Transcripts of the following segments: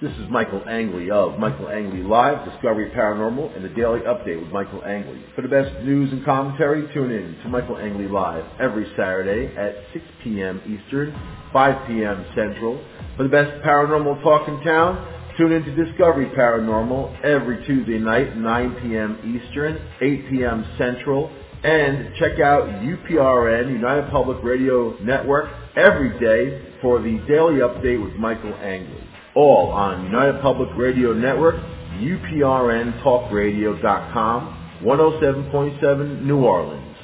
This is Michael Angley of Michael Angley Live, Discovery Paranormal, and the Daily Update with Michael Angley. For the best news and commentary, tune in to Michael Angley Live every Saturday at 6 p.m. Eastern, 5 p.m. Central. For the best paranormal talk in town, tune in to Discovery Paranormal every Tuesday night, 9 p.m. Eastern, 8 p.m. Central. And check out UPRN, United Public Radio Network, every day for the Daily Update with Michael Angley. All on United Public Radio Network, UPRNTalkRadio.com, 107.7 New Orleans.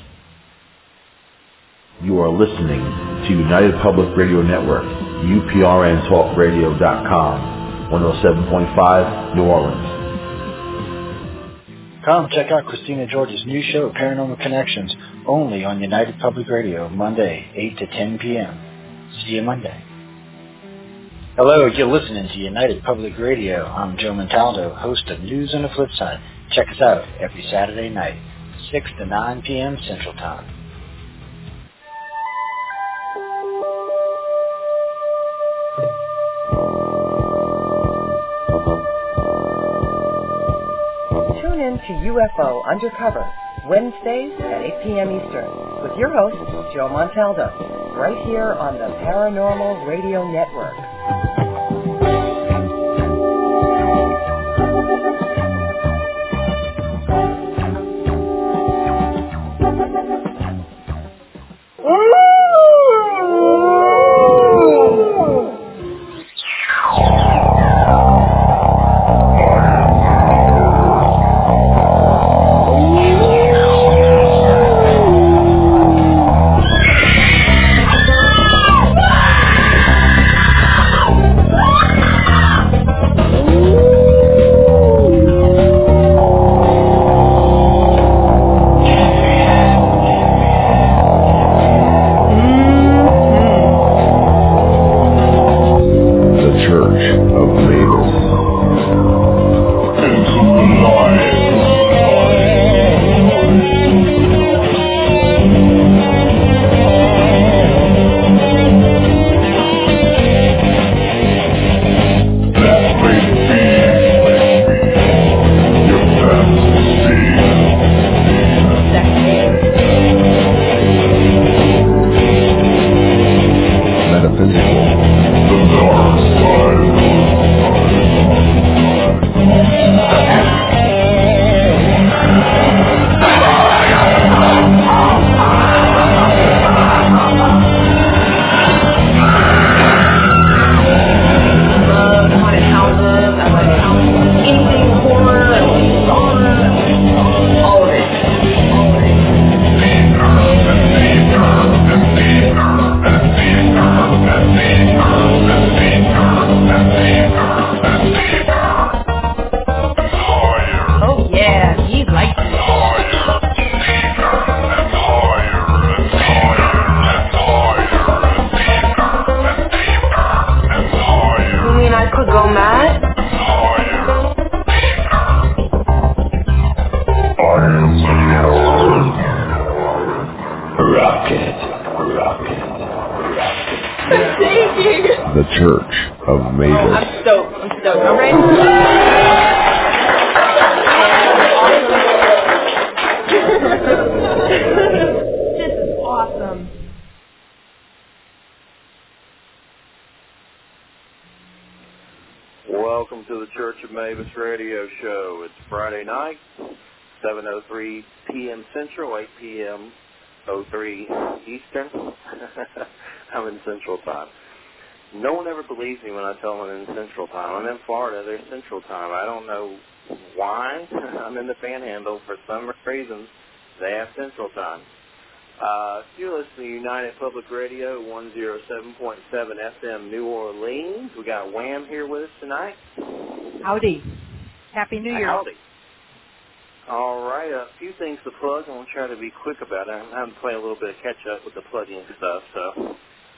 You are listening to United Public Radio Network, UPRNTalkRadio.com, 107.5 New Orleans. Come check out Christina George's new show, Paranormal Connections, only on United Public Radio, Monday, 8 to 10 p.m. See you Monday. Hello, you're listening to United Public Radio. I'm Joe Montaldo, host of News on the Flip Side. Check us out every Saturday night, 6 to 9 p.m. Central Time. Tune in to UFO Undercover, Wednesdays at 8 p.m. Eastern, with your host, Joe Montaldo, right here on the Paranormal Radio Network. Welcome to the Church of Mavis radio show. It's Friday night, 7:03 p.m. Central, 8 p.m. 03 Eastern. I'm in Central Time. No one ever believes me when I tell them I'm in Central Time. I'm in Florida. They're Central Time. I don't know why. I'm in the Panhandle. For some reason, they have Central Time. You're listening to United Public Radio, 107.7 FM New Orleans. We got Wham here with us tonight. Howdy. Happy New Year. Howdy. All right, a few things to plug. I'm going to try to be quick about it. I'm having to play a little bit of catch-up with the plugging stuff. So,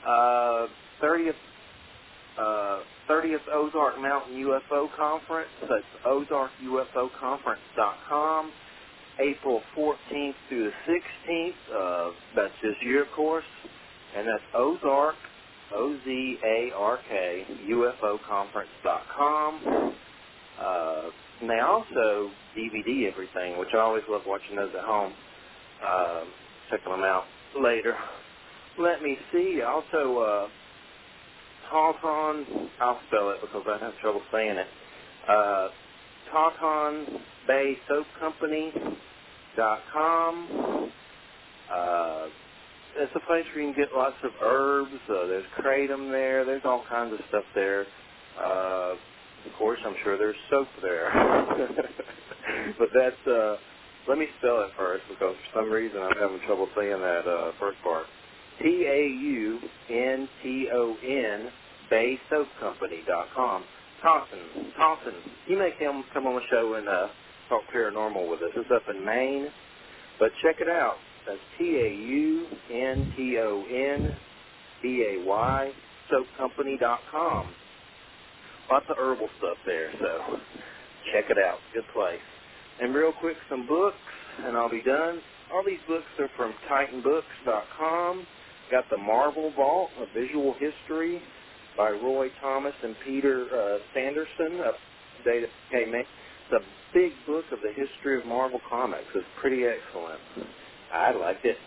30th Ozark Mountain UFO Conference. That's ozarkufoconference.com. April 14th through the 16th. That's this year, of course. And that's Ozark, OZARK, UFOconference.com. And they also DVD everything, which I always love watching those at home. Checking them out later. Let me see. Also, Taunton, I'll spell it because I have trouble saying it. Taunton Bay Soap Company.com. It's a place where you can get lots of herbs. There's kratom there. There's all kinds of stuff there. Of course, I'm sure there's soap there. But that's, let me spell it first because for some reason I'm having trouble saying that first part. TAUNTON BaySoapCompany.com. Taunton. He may come on the show and talk paranormal with us. It's up in Maine. But check it out. That's TAUNTON BAY SoapCompany.com. Lots of herbal stuff there, so check it out. Good place. And real quick, some books, and I'll be done. All these books are from TitanBooks.com. Got the Marvel Vault, A Visual History by Roy Thomas and Peter Sanderson. It's a big book of the history of Marvel Comics. It's pretty excellent. I liked it.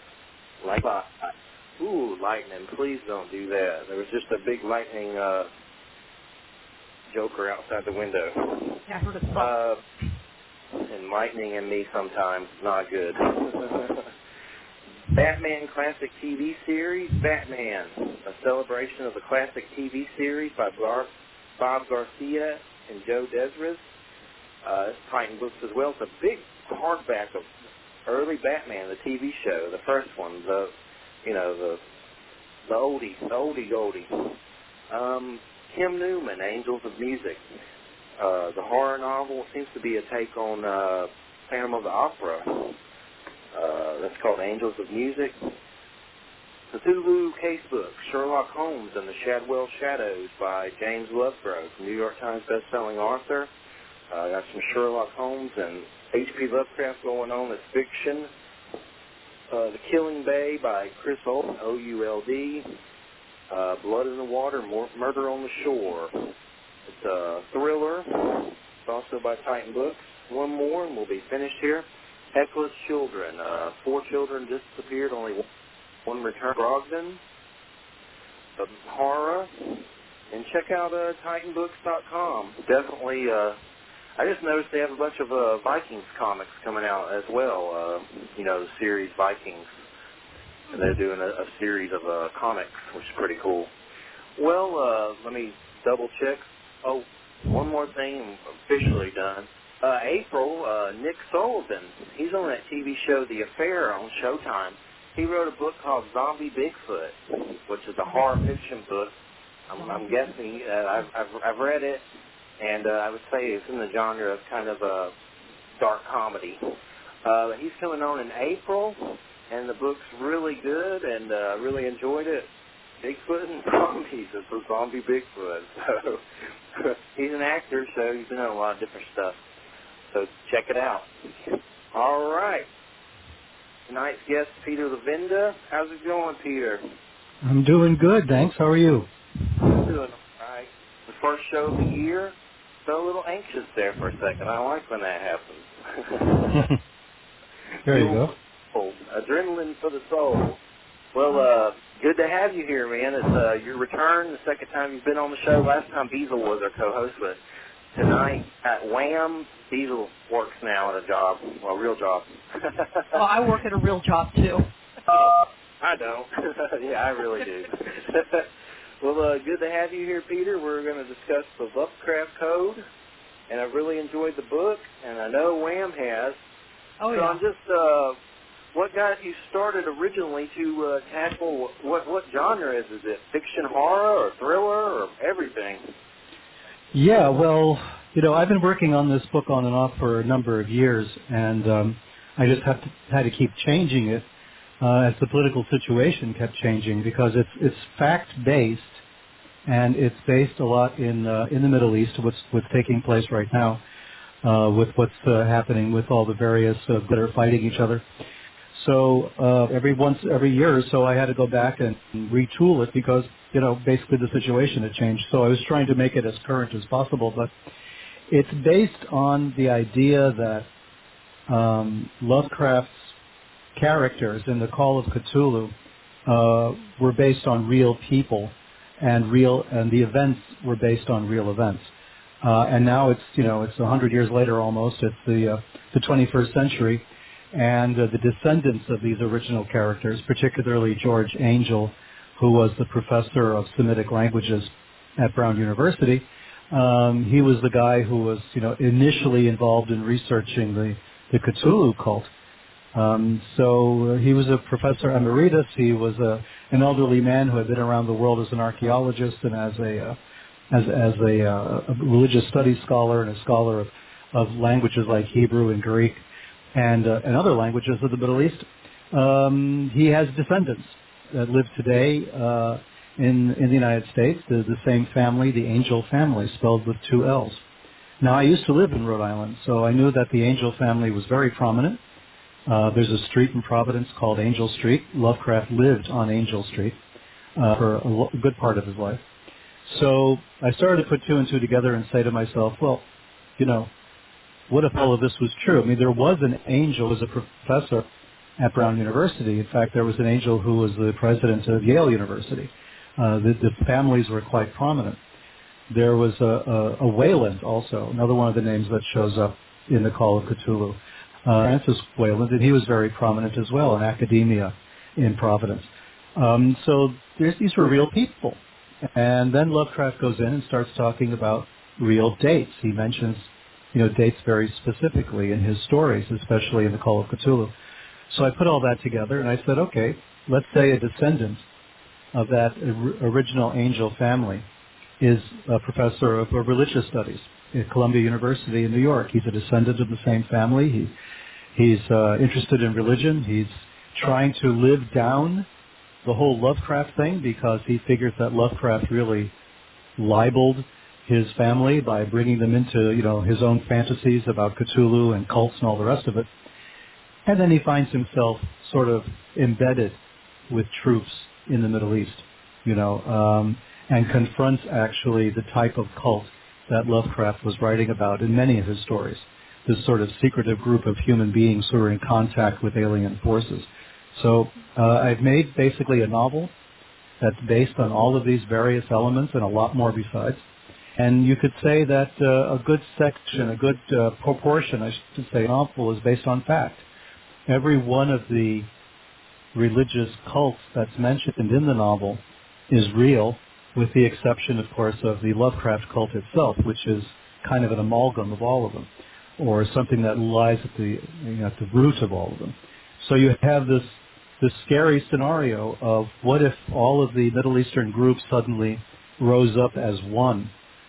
Ooh, lightning. Please don't do that. There was just a big lightning joker outside the window. Yeah, I heard it. And lightning and me sometimes, not good. Batman Classic TV Series, Batman, a celebration of the classic TV series by Bob Garcia and Joe Desris. It's Titan Books as well. It's a big hardback of early Batman, the TV show, the first one, the oldie goldie. Kim Newman, Angels of Music. The horror novel seems to be a take on Phantom of the Opera. That's called Angels of Music. Cthulhu Casebook, Sherlock Holmes and the Shadwell Shadows by James Lovegrove, New York Times bestselling author. Got some Sherlock Holmes and H.P. Lovecraft going on as fiction. The Killing Bay by Chris Ould, O-U-L-D. Blood in the Water, Murder on the Shore. It's a thriller. It's also by Titan Books. One more and we'll be finished here. Heckless Children. 4 children disappeared, only one returned. Brogdon. Horror. And check out TitanBooks.com. Definitely, I just noticed they have a bunch of Vikings comics coming out as well. The series Vikings. And they're doing a series of comics, which is pretty cool. Well, let me double check. Oh, one more thing, I'm officially done. April, Nick Sullivan, he's on that TV show The Affair on Showtime. He wrote a book called Zombie Bigfoot, which is a horror fiction book. I'm guessing, I've read it, and I would say it's in the genre of kind of a dark comedy. He's coming on in April, and the book's really good, and I really enjoyed it. Bigfoot and zombies. It's a zombie Bigfoot. So he's an actor, so he's been in a lot of different stuff. So check it out. All right. Tonight's guest, Peter Levenda. How's it going, Peter? I'm doing good, thanks. How are you? I'm doing all right. The first show of the year. Felt a little anxious there for a second. I like when that happens. There you go. Adrenaline for the soul. Well, good to have you here, man. It's your return, the second time you've been on the show. Last time Diesel was our co-host, but tonight at Wham, Diesel works now at a job, well, a real job. Well, I work at a real job, too. I don't. Yeah, I really do. Well, good to have you here, Peter. We're going to discuss the Lovecraft Code, and I've really enjoyed the book, and I know Wham has. Oh, yeah. So I'm just, what got you started originally to tackle, what genre is it? Fiction, horror, or thriller, or everything? Yeah, well, I've been working on this book on and off for a number of years, and I just had to keep changing it as the political situation kept changing, because it's fact-based, and it's based a lot in the Middle East, what's taking place right now, with what's happening with all the various that are fighting each other. So every year or so, I had to go back and retool it, because basically the situation had changed. So I was trying to make it as current as possible, but it's based on the idea that Lovecraft's characters in the Call of Cthulhu were based on real people, and the events were based on real events. And now it's 100 years later almost. It's the 21st century, and the descendants of these original characters, particularly George Angel, who was the professor of Semitic languages at Brown University. He was the guy who was, initially involved in researching the Cthulhu cult. So he was a professor emeritus. He was an elderly man who had been around the world as an archaeologist and as a religious studies scholar and a scholar of languages like Hebrew and Greek and other languages of the Middle East. He has descendants that live today in the United States, the same family, the Angel family, spelled with 2 L's. Now, I used to live in Rhode Island, so I knew that the Angel family was very prominent. There's a street in Providence called Angel Street. Lovecraft lived on Angel Street for a good part of his life. So I started to put 2 and 2 together and say to myself, well, what if all of this was true? I mean, there was an angel who was a professor at Brown University. In fact, there was an angel who was the president of Yale University. The families were quite prominent. There was a Wayland also, another one of the names that shows up in the Call of Cthulhu, Francis Wayland, and he was very prominent as well in academia in Providence. So these were real people. And then Lovecraft goes in and starts talking about real dates. He mentions, dates very specifically in his stories, especially in the Call of Cthulhu. So I put all that together and I said, okay, let's say a descendant of that original Angel family is a professor of religious studies at Columbia University in New York. He's a descendant of the same family. He's interested in religion. He's trying to live down the whole Lovecraft thing because he figures that Lovecraft really libeled his family by bringing them into, his own fantasies about Cthulhu and cults and all the rest of it. And then he finds himself sort of embedded with troops in the Middle East, and confronts actually the type of cult that Lovecraft was writing about in many of his stories, this sort of secretive group of human beings who are in contact with alien forces. So I've made basically a novel that's based on all of these various elements and a lot more besides. And you could say that a good section, a good proportion, I should say, novel is based on fact. Every one of the religious cults that's mentioned in the novel is real, with the exception, of course, of the Lovecraft cult itself, which is kind of an amalgam of all of them, or something that lies at the root of all of them. So you have this scary scenario of what if all of the Middle Eastern groups suddenly rose up as one,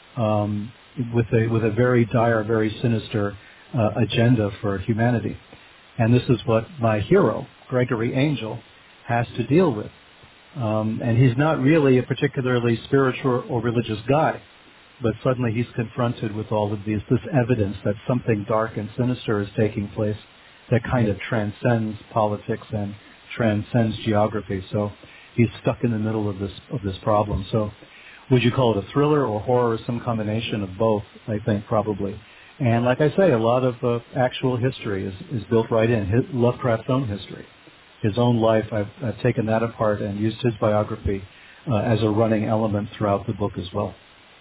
with a very dire, very sinister agenda for humanity. And this is what my hero, Gregory Angel, has to deal with. And he's not really a particularly spiritual or religious guy, but suddenly he's confronted with all of this evidence that something dark and sinister is taking place that kind of transcends politics and transcends geography. So he's stuck in the middle of this problem. So would you call it a thriller or horror, or some combination of both? I think probably. And like I say, a lot of actual history is built right in. Lovecraft's own history, his own life. I've taken that apart and used his biography as a running element throughout the book as well.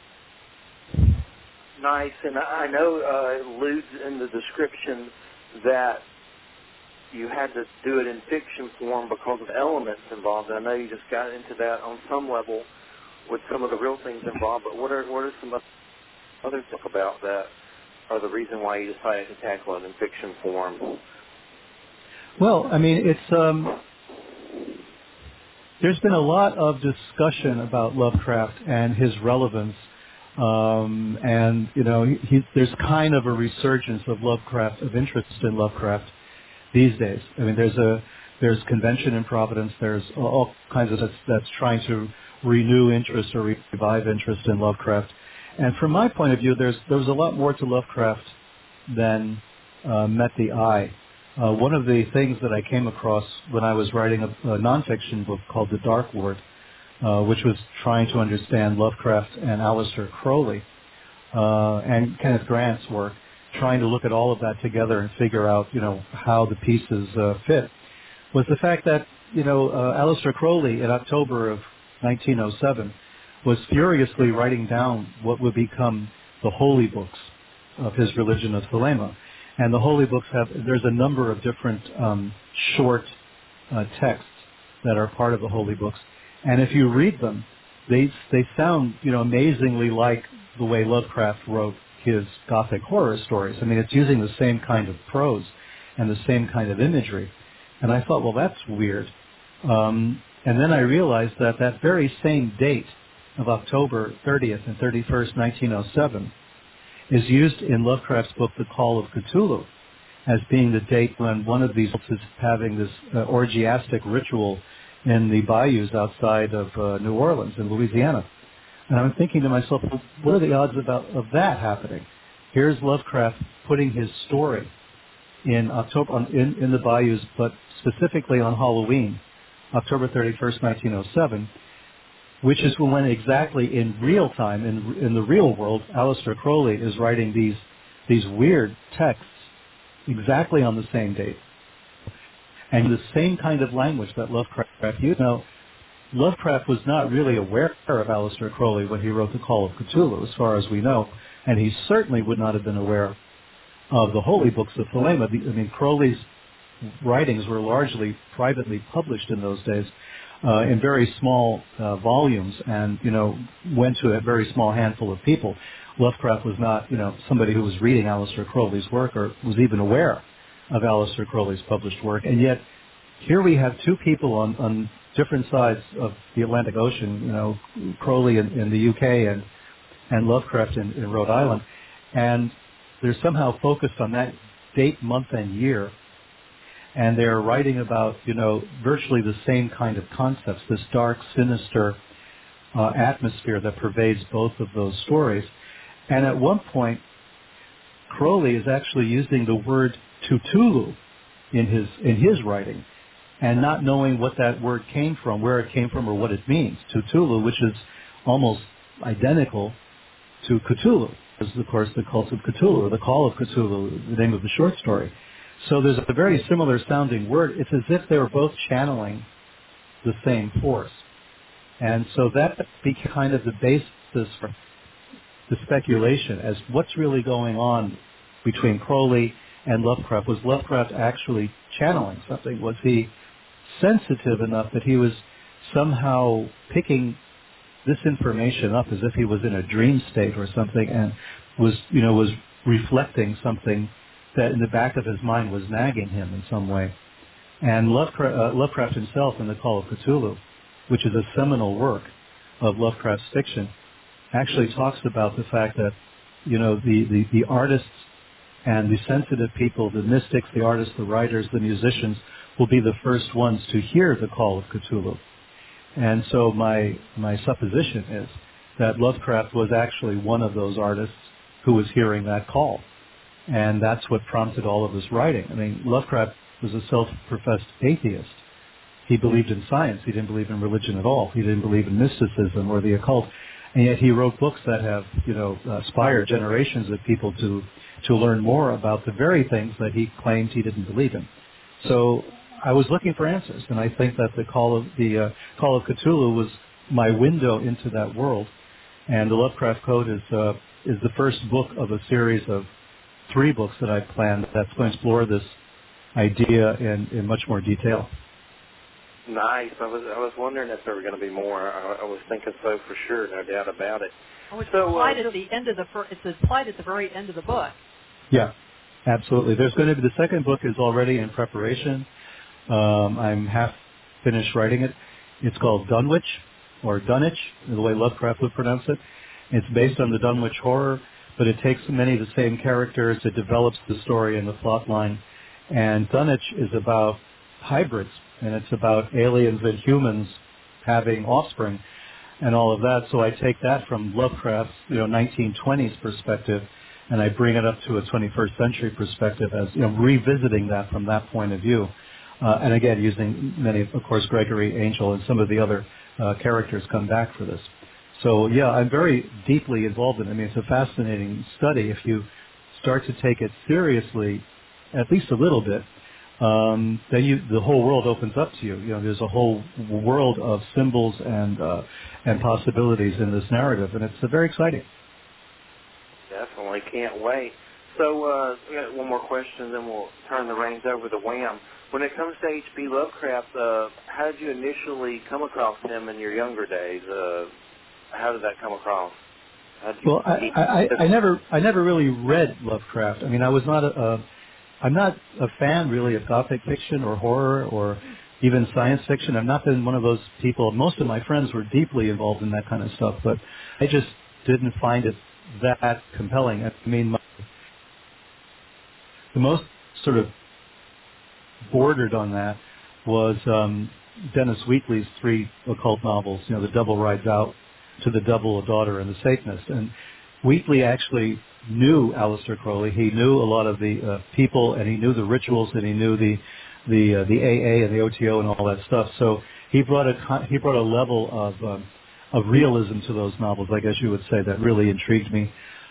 Nice, and I know it alludes in the description that you had to do it in fiction form because of elements involved. I know you just got into that on some level with some of the real things involved, but what are some other stuff about that, or the reason why you decided to tackle it in fiction form? Well, I mean, it's there's been a lot of discussion about Lovecraft and his relevance, and there's kind of a resurgence of Lovecraft, of interest in Lovecraft these days. I mean, there's convention in Providence. There's all kinds of that's trying to renew interest or revive interest in Lovecraft. And from my point of view, there was a lot more to Lovecraft than met the eye. One of the things that I came across when I was writing a nonfiction book called The Dark Lord, which was trying to understand Lovecraft and Aleister Crowley and Kenneth Grant's work, trying to look at all of that together and figure out, how the pieces fit, was the fact that, Aleister Crowley in October of 1907 was furiously writing down what would become the holy books of his religion of Thelema. And the holy books there's a number of different short texts that are part of the holy books. And if you read them, they sound, amazingly like the way Lovecraft wrote his Gothic horror stories. I mean, it's using the same kind of prose and the same kind of imagery. And I thought, well, that's weird. And then I realized that that very same date of October 30th and 31st, 1907, is used in Lovecraft's book, The Call of Cthulhu, as being the date when one of these is having this orgiastic ritual in the bayous outside of New Orleans in Louisiana. And I'm thinking to myself, well, what are the odds of that happening? Here's Lovecraft putting his story in October in the bayous, but specifically on Halloween, October 31st, 1907, which is when exactly in real time, in the real world, Aleister Crowley is writing these weird texts exactly on the same date. And the same kind of language that Lovecraft used. Now, Lovecraft was not really aware of Aleister Crowley when he wrote The Call of Cthulhu, as far as we know, and he certainly would not have been aware of the holy books of Thelema. I mean, Crowley's writings were largely privately published in those days in very small volumes and, went to a very small handful of people. Lovecraft was not, somebody who was reading Aleister Crowley's work or was even aware of Aleister Crowley's published work. And yet, here we have two people on different sides of the Atlantic Ocean, Crowley in the UK and Lovecraft in Rhode Island. And they're somehow focused on that date, month, and year. And they're writing about, virtually the same kind of concepts, this dark, sinister atmosphere that pervades both of those stories. And at one point, Crowley is actually using the word Cthulhu in his writing, and not knowing what that word came from, where it came from, or what it means. Cthulhu, which is almost identical to Cthulhu, is of course the Cult of Cthulhu, or the Call of Cthulhu, the name of the short story. So there's a very similar sounding word. It's as if they were both channeling the same force. And so that became kind of the basis for the speculation as what's really going on between Crowley and Lovecraft. Was Lovecraft actually channeling something? Was he sensitive enough that he was somehow picking this information up as if he was in a dream state or something, and was reflecting something that in the back of his mind was nagging him in some way? And Lovecraft himself in The Call of Cthulhu, which is a seminal work of Lovecraft's fiction, actually talks about the fact that, the artists and the sensitive people, the mystics, the artists, the writers, the musicians, will be the first ones to hear the Call of Cthulhu. And so my supposition is that Lovecraft was actually one of those artists who was hearing that call. And that's what prompted all of his writing. I mean, Lovecraft was a self-professed atheist. He believed in science. He didn't believe in religion at all. He didn't believe in mysticism or the occult. And yet he wrote books that have, inspired generations of people to learn more about the very things that he claimed he didn't believe in. So I was looking for answers, and I think that the Call of Cthulhu was my window into that world. And the Lovecraft Code is the first book of a series of 3 books that I planned that's going to explore this idea in much more detail. Nice. I was wondering if there were going to be more. I was thinking so for sure, no doubt about it. Oh, it's implied at the end of it's implied at the very end of the book. Yeah, absolutely. There's going to be, the second book is already in preparation. I'm half finished writing it. It's called Dunwich, or Dunwich, the way Lovecraft would pronounce it. It's based on the Dunwich Horror, but it takes many of the same characters. It develops the story and the plot line. And Dunwich is about hybrids, and it's about aliens and humans having offspring and all of that. So I take that from Lovecraft's 1920s perspective, and I bring it up to a 21st century perspective as revisiting that from that point of view. And again, using many, of course, Gregory Angel and some of the other characters come back for this. So, yeah, I'm very deeply involved in it. I mean, it's a fascinating study. If you start to take it seriously, at least a little bit, then the whole world opens up to you. You know, there's a whole world of symbols and possibilities in this narrative, and it's very exciting. Definitely, can't wait. So we got one more question, then we'll turn the reins over to Wham. When it comes to H.P. Lovecraft, how did you initially come across him in your younger days? How did that come across? Well, I never really read Lovecraft. I mean, I'm not a fan really of Gothic fiction or horror or even science fiction. I've not been one of those people. Most of my friends were deeply involved in that kind of stuff, but I just didn't find it that compelling. I mean, the most sort of bordered on that was Dennis Wheatley's 3 occult novels, you know, The Devil Rides Out, To the Devil, A Daughter, and The Satanist. And Wheatley actually knew Aleister Crowley. He knew a lot of the people, and he knew the rituals, and he knew the AA and the OTO and all that stuff. So he brought a level of realism to those novels, I guess you would say, that really intrigued me.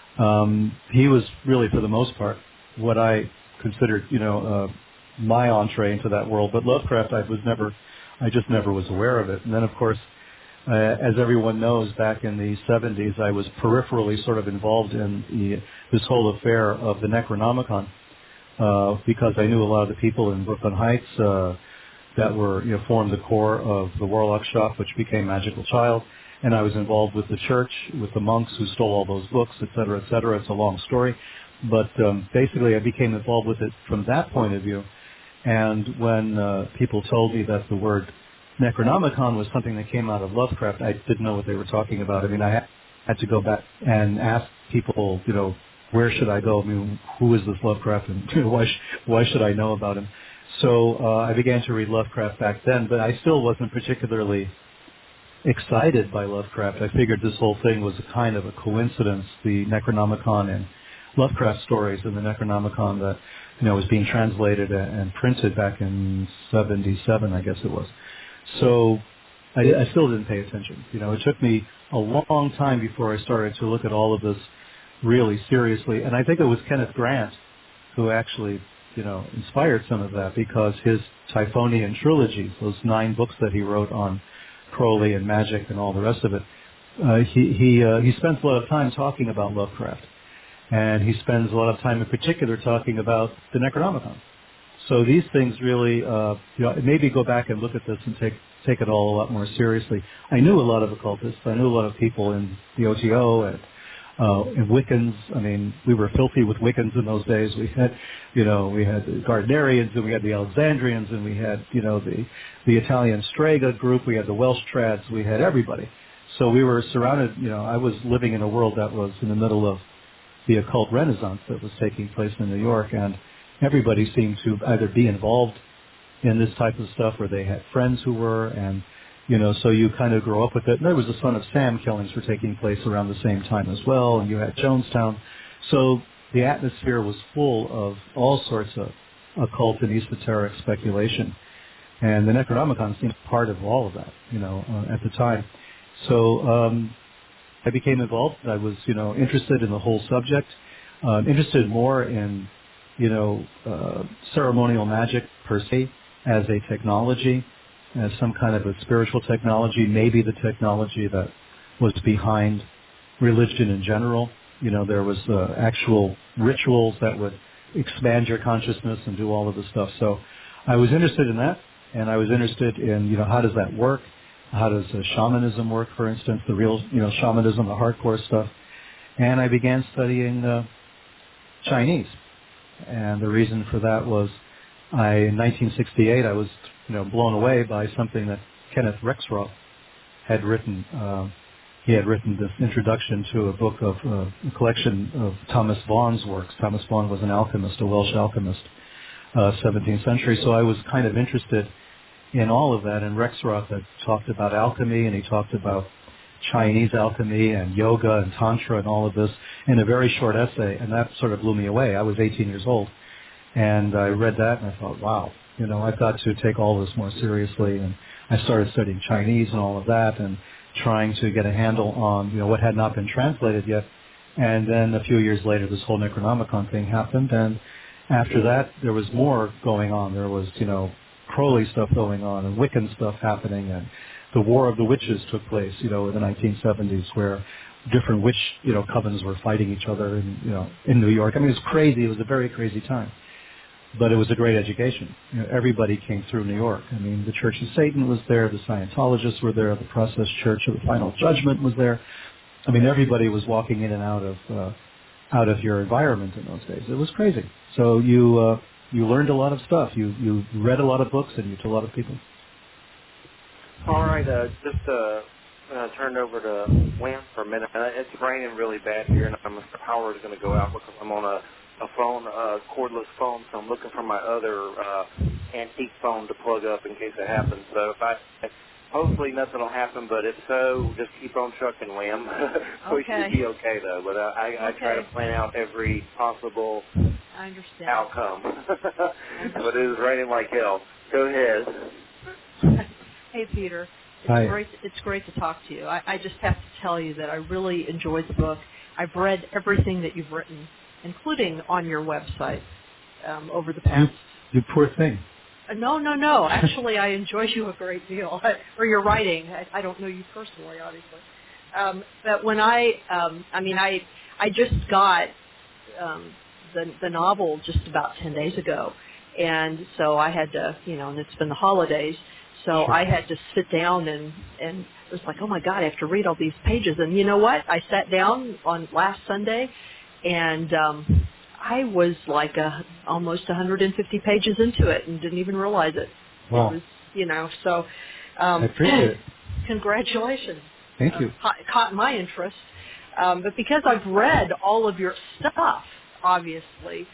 He was really, for the most part, what I considered, you know, my entree into that world. But Lovecraft, I just never was aware of it. And then, of course, as everyone knows, back in the 70s, I was peripherally sort of involved in this whole affair of the Necronomicon because I knew a lot of the people in Brooklyn Heights that were, you know, formed the core of the Warlock Shop, which became Magical Child. And I was involved with the church, with the monks who stole all those books, et cetera, et cetera. It's a long story. But basically, I became involved with it from that point of view. And when people told me that the word Necronomicon was something that came out of Lovecraft, I didn't know what they were talking about. I mean, I had to go back and ask people, you know, where should I go? I mean, who is this Lovecraft, and you know, why should I know about him? So I began to read Lovecraft back then, but I still wasn't particularly excited by Lovecraft. I figured this whole thing was a kind of a coincidence, the Necronomicon and Lovecraft stories and the Necronomicon that, you know, was being translated and printed back in 77, I guess it was. So I still didn't pay attention. You know, it took me a long time before I started to look at all of this really seriously. And I think it was Kenneth Grant who actually, you know, inspired some of that, because his Typhonian trilogy, those 9 books that he wrote on Crowley and magic and all the rest of it, he spends a lot of time talking about Lovecraft. And he spends a lot of time in particular talking about the Necronomicon. So these things really, you know, maybe go back and look at this and take it all a lot more seriously. I knew a lot of occultists. I knew a lot of people in the OTO and Wiccans. I mean, we were filthy with Wiccans in those days. We had the Gardnerians, and we had the Alexandrians, and we had, you know, the Italian Strega group. We had the Welsh Trads. We had everybody. So we were surrounded. You know, I was living in a world that was in the middle of the occult renaissance that was taking place in New York, and everybody seemed to either be involved in this type of stuff, or they had friends who were, and, you know, so you kind of grow up with it. And there was the Son of Sam killings were taking place around the same time as well, and you had Jonestown. So the atmosphere was full of all sorts of occult and esoteric speculation. And the Necronomicon seemed part of all of that, you know, at the time. So I became involved. I was, you know, interested in the whole subject, interested more in, you know, ceremonial magic per se as a technology, as some kind of a spiritual technology, maybe the technology that was behind religion in general. You know, there was actual rituals that would expand your consciousness and do all of the stuff. So I was interested in that, and I was interested in, you know, how does that work? How does shamanism work, for instance, the real, you know, shamanism, the hardcore stuff. And I began studying Chinese. And the reason for that was in 1968, I was, you know, blown away by something that Kenneth Rexroth had written. He had written this introduction to a book of a collection of Thomas Vaughan's works. Thomas Vaughan was an alchemist, a Welsh alchemist, 17th century. So I was kind of interested in all of that. And Rexroth had talked about alchemy, and he talked about Chinese alchemy and yoga and tantra and all of this in a very short essay, and that sort of blew me away. I was 18 years old, and I read that and I thought, wow, I've got to take all this more seriously, and I started studying Chinese and all of that, and trying to get a handle on, what had not been translated yet. And then a few years later, this whole Necronomicon thing happened, and after that, there was more going on. There was, Crowley stuff going on, and Wiccan stuff happening, and the War of the Witches took place, in the 1970s, where different witch, covens were fighting each other in New York. I mean, it was crazy. It was a very crazy time. But it was a great education. Everybody came through New York. I mean, the Church of Satan was there, the Scientologists were there, the Process Church of the Final Judgment was there. I mean, everybody was walking in and out of your environment in those days. It was crazy. So you learned a lot of stuff. You read a lot of books, and you met a lot of people. All right, just turn over to Wham for a minute. It's raining really bad here, and my power is going to go out because I'm on a phone, cordless phone, so I'm looking for my other antique phone to plug up in case it happens. So hopefully nothing will happen, but if so, just keep on trucking, Wham. We should be okay, though. But I try to plan out every possible outcome. But it is raining like hell. Go ahead. Hey, Peter. Hi. It's great to talk to you. I just have to tell you that I really enjoyed the book. I've read everything that you've written, including on your website, over the past. You poor thing. No. Actually, I enjoy you a great deal, or your writing. I don't know you personally, obviously. But when I just got the novel just about 10 days ago, and so I had to, and it's been the holidays, so Sure. I had to sit down and it was like, oh my God, I have to read all these pages. And you know what? I sat down on last Sunday, and I was like almost 150 pages into it and didn't even realize it. Wow. It was, so I appreciate it. Congratulations. Thank you. Caught my interest. But because I've read all of your stuff, obviously,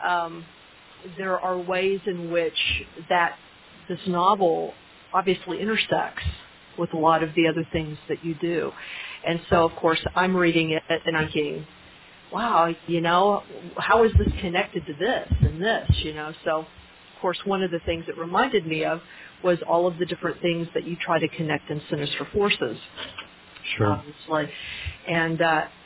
there are ways in which this novel obviously intersects with a lot of the other things that you do. And so, of course, I'm reading it and I'm thinking, wow, how is this connected to this and this, So, of course, one of the things it reminded me of was all of the different things that you try to connect in Sinister Forces. Sure. Obviously. And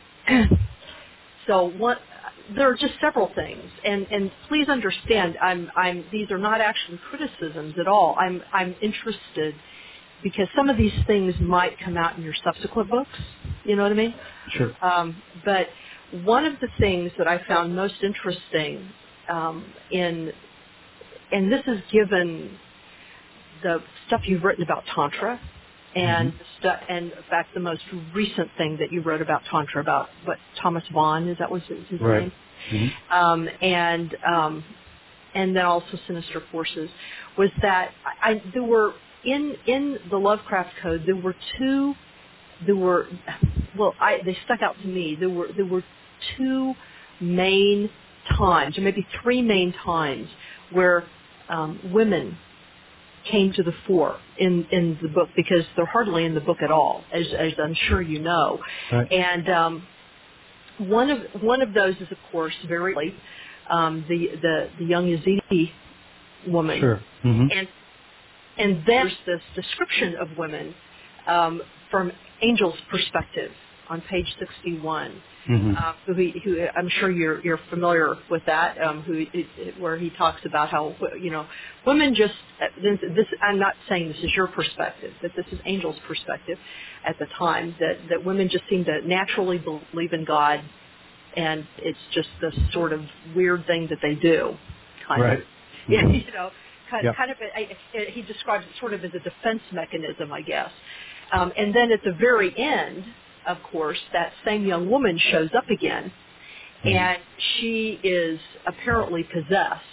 so there are just several things. And please understand, these are not actually criticisms at all. I'm interested because some of these things might come out in your subsequent books. You know what I mean? Sure. But one of the things that I found most interesting and this is given the stuff you've written about Tantra, and and in fact the most recent thing that you wrote about Tantra, about Thomas Vaughan, is that was his right. name? Mm-hmm. And then also Sinister Forces, was that there were in the Lovecraft Code they stuck out to me. There were two main times, or maybe three main times, where women came to the fore in the book, because they're hardly in the book at all, as I'm sure you know. Right. And one of those is, of course, very late, the young Yazidi woman. Sure. Mm-hmm. And then there's this description of women from Angel's perspective on page 61. Mm-hmm. Who I'm sure you're familiar with that, where he talks about how women just this. I'm not saying this is your perspective, but this is Angel's perspective at the time, that women just seem to naturally believe in God, and it's just this sort of weird thing that they do, kind right. of. Mm-hmm. Kind of. He describes it sort of as a defense mechanism, I guess. And then at the very end, of course, that same young woman shows up again, and she is apparently possessed.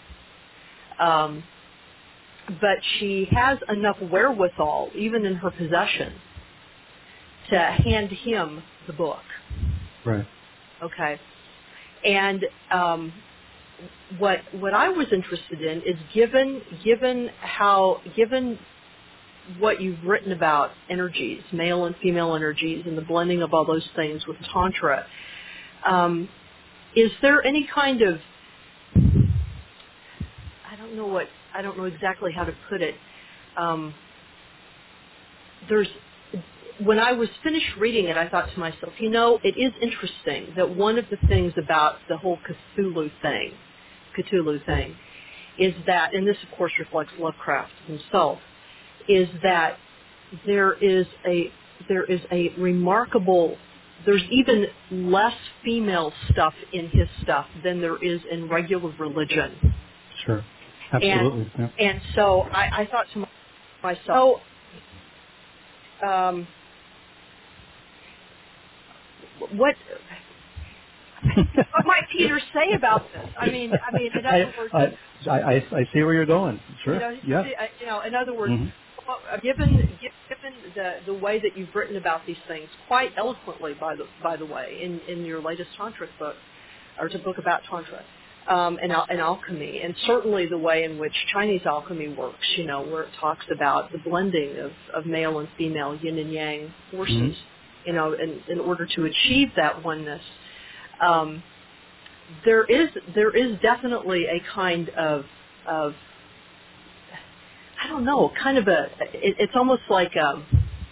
But she has enough wherewithal, even in her possession, to hand him the book. Right. Okay. And what I was interested in is given what you've written about energies, male and female energies, and the blending of all those things with Tantra, is there any kind of, I don't know I don't know exactly how to put it. When I was finished reading it, I thought to myself, it is interesting that one of the things about the whole Cthulhu thing, is that, and this of course reflects Lovecraft himself, is that there is a remarkable, there's even less female stuff in his stuff than there is in regular religion. Sure, absolutely. And so I thought to myself, what might Peter say about this? I mean, in other words, I see where you're going. Sure. In other words, mm-hmm. given the way that you've written about these things quite eloquently, by the way, in your latest tantric book, or it's a book about tantra, and alchemy, and certainly the way in which Chinese alchemy works, where it talks about the blending of male and female, yin and yang forces. Mm-hmm. In order to achieve that oneness, there is definitely a kind of I don't know, kind of it's almost like a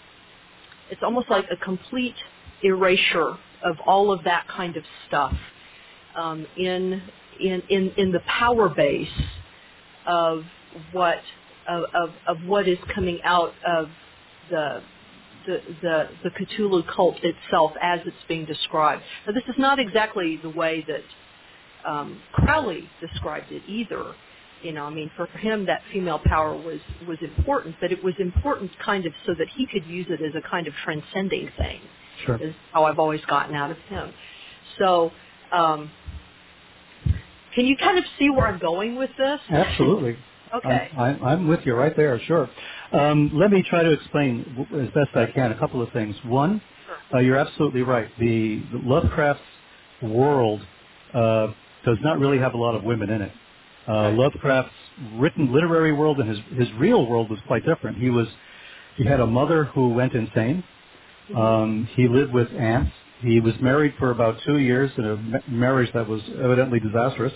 complete erasure of all of that kind of stuff in the power base of what is coming out of the Cthulhu cult itself as it's being described. Now, this is not exactly the way that Crowley described it either. For him, that female power was important, but it was important kind of so that he could use it as a kind of transcending thing. Sure. Is how I've always gotten out of him. So, can you kind of see where I'm going with this? Absolutely. Okay. I'm with you right there, sure. Let me try to explain as best I can a couple of things. One, you're absolutely right. The Lovecraft's world does not really have a lot of women in it. Lovecraft's written literary world and his real world was quite different. He had a mother who went insane. He lived with aunts. He was married for about 2 years in a marriage that was evidently disastrous.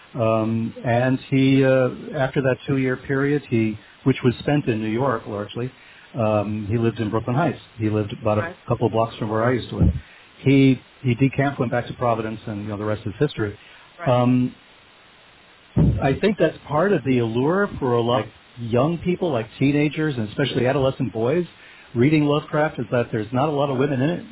And he, after that 2-year period, which was spent in New York largely, he lived in Brooklyn Heights. He lived about a couple of blocks from where I used to live. He decamped, went back to Providence, and the rest is history. Right. I think that's part of the allure for a lot of young people, like teenagers and especially adolescent boys, reading Lovecraft, is that there's not a lot of women in it.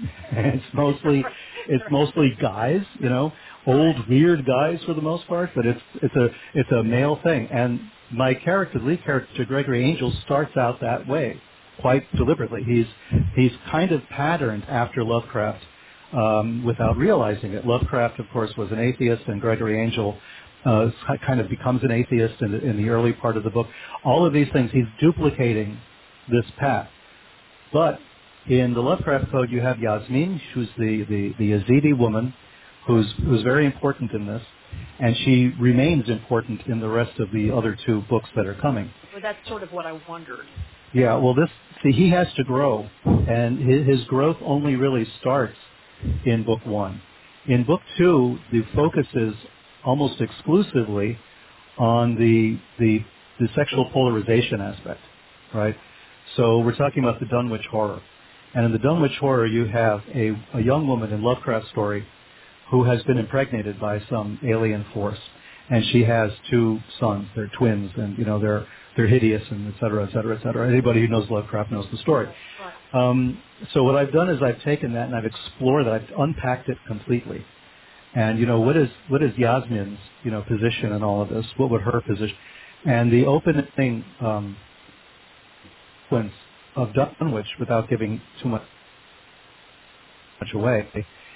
It's mostly guys, old weird guys for the most part, but it's a male thing. And my lead character, Gregory Angel, starts out that way quite deliberately. He's kind of patterned after Lovecraft without realizing it. Lovecraft, of course, was an atheist, and Gregory Angel kind of becomes an atheist in the early part of the book. All of these things, he's duplicating this path. But in the Lovecraft Code, you have Yasmin, who's the Yazidi woman, who's very important in this, and she remains important in the rest of the other 2 books that are coming. Well, that's sort of what I wondered. Yeah, well, he has to grow, and his growth only really starts in Book 1. In Book 2, the focus is almost exclusively on the sexual polarization aspect, right? So we're talking about the Dunwich Horror. And in the Dunwich Horror, you have a young woman in Lovecraft's story who has been impregnated by some alien force. And she has 2 sons. They're twins, and, they're hideous, and et cetera, et cetera, et cetera. Anybody who knows Lovecraft knows the story. So what I've done is I've taken that and I've explored it. I've unpacked it completely. And, what is Yasmin's, position in all of this? What would her position? And the opening of Dunwich, without giving too much away,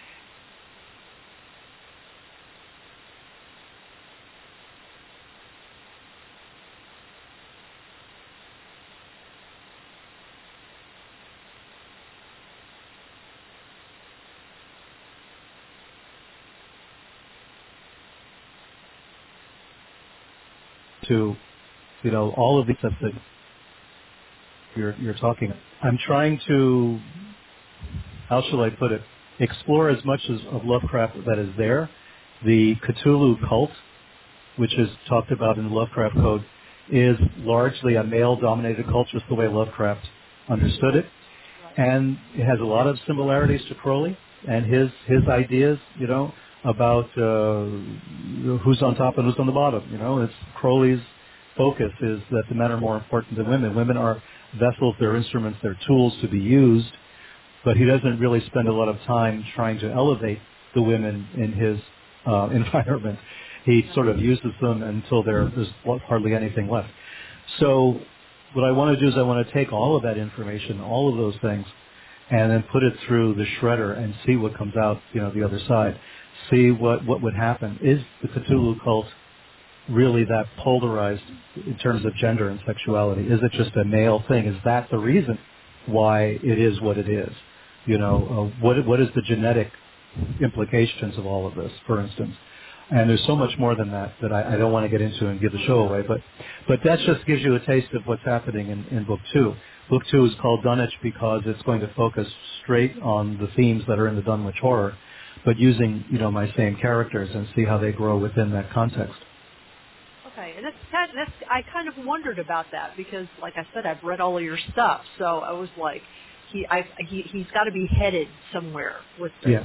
to, all of these stuff that you're talking. I'm trying to, how shall I put it, explore as much of Lovecraft that is there. The Cthulhu cult, which is talked about in the Lovecraft Code, is largely a male-dominated culture, just the way Lovecraft understood it. And it has a lot of similarities to Crowley and his ideas, about who's on top and who's on the bottom. It's Crowley's focus is that the men are more important than women. Women are vessels, they're instruments, they're tools to be used, but he doesn't really spend a lot of time trying to elevate the women in his environment. He sort of uses them until there's hardly anything left. So what I want to do is I want to take all of that information, all of those things, and then put it through the shredder and see what comes out, the other side. See what would happen. Is the Cthulhu cult really that polarized in terms of gender and sexuality? Is it just a male thing? Is that the reason why it is what it is? What is the genetic implications of all of this, for instance? And there's so much more than that I don't want to get into and give the show away. But that just gives you a taste of what's happening in Book 2. Book 2 is called Dunwich because it's going to focus straight on the themes that are in the Dunwich Horror, but using, my same characters and see how they grow within that context. Okay, and I kind of wondered about that because, like I said, I've read all of your stuff, so I was like, he's got to be headed somewhere with this,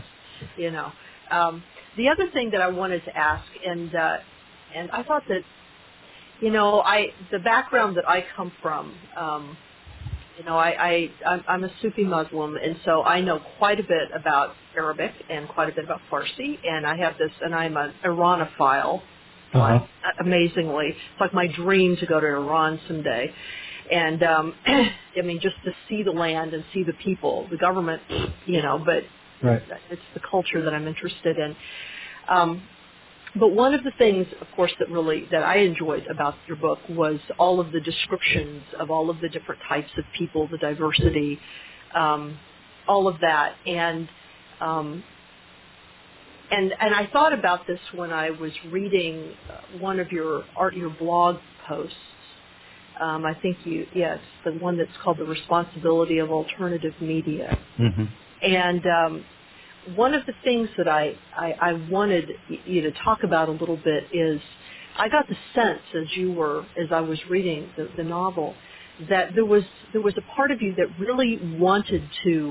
The other thing that I wanted to ask, and I thought that, the background that I come from, I'm a Sufi Muslim, and so I know quite a bit about Arabic and quite a bit about Farsi, and I have this, and I'm an Iranophile. Amazingly, it's like my dream to go to Iran someday, and just to see the land and see the people, the government, but right. It's the culture that I'm interested in. But one of the things, of course, that I enjoyed about your book was all of the descriptions of all of the different types of people, the diversity, all of that, and I thought about this when I was reading one of your blog posts. I think it's the one that's called The Responsibility of Alternative Media. Mm-hmm. And one of the things that I wanted you to talk about a little bit is I got the sense as I was reading the novel that there was a part of you that really wanted to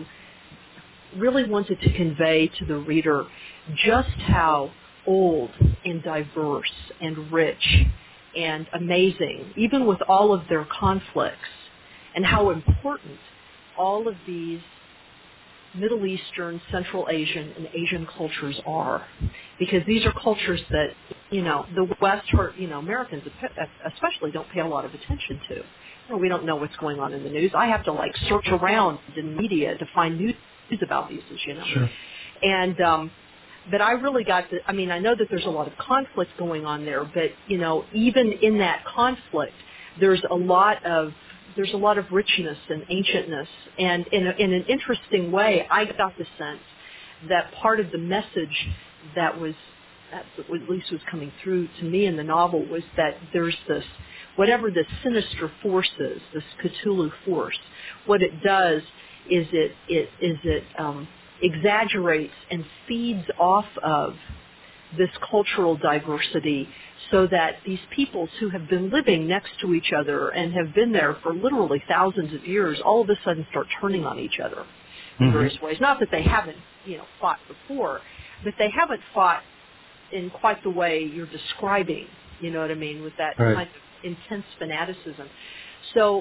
convey to the reader just how old and diverse and rich and amazing, even with all of their conflicts, and how important all of these Middle Eastern, Central Asian, and Asian cultures are. Because these are cultures that, the West, or, Americans especially don't pay a lot of attention to. We don't know what's going on in the news. I have to, search around in media to find news about these, Sure. And, but I really I know that there's a lot of conflict going on there, but, even in that conflict, there's a lot of richness and ancientness, and in an interesting way, I got the sense that part of the message that at least was coming through to me in the novel was that there's this, whatever the sinister force is, this Cthulhu force, what it does is it exaggerates and feeds off of this cultural diversity so that these peoples who have been living next to each other and have been there for literally thousands of years all of a sudden start turning on each other in various ways. Not that they haven't, fought before, but they haven't fought in quite the way you're describing, you know what I mean, with that right. kind of intense fanaticism. So,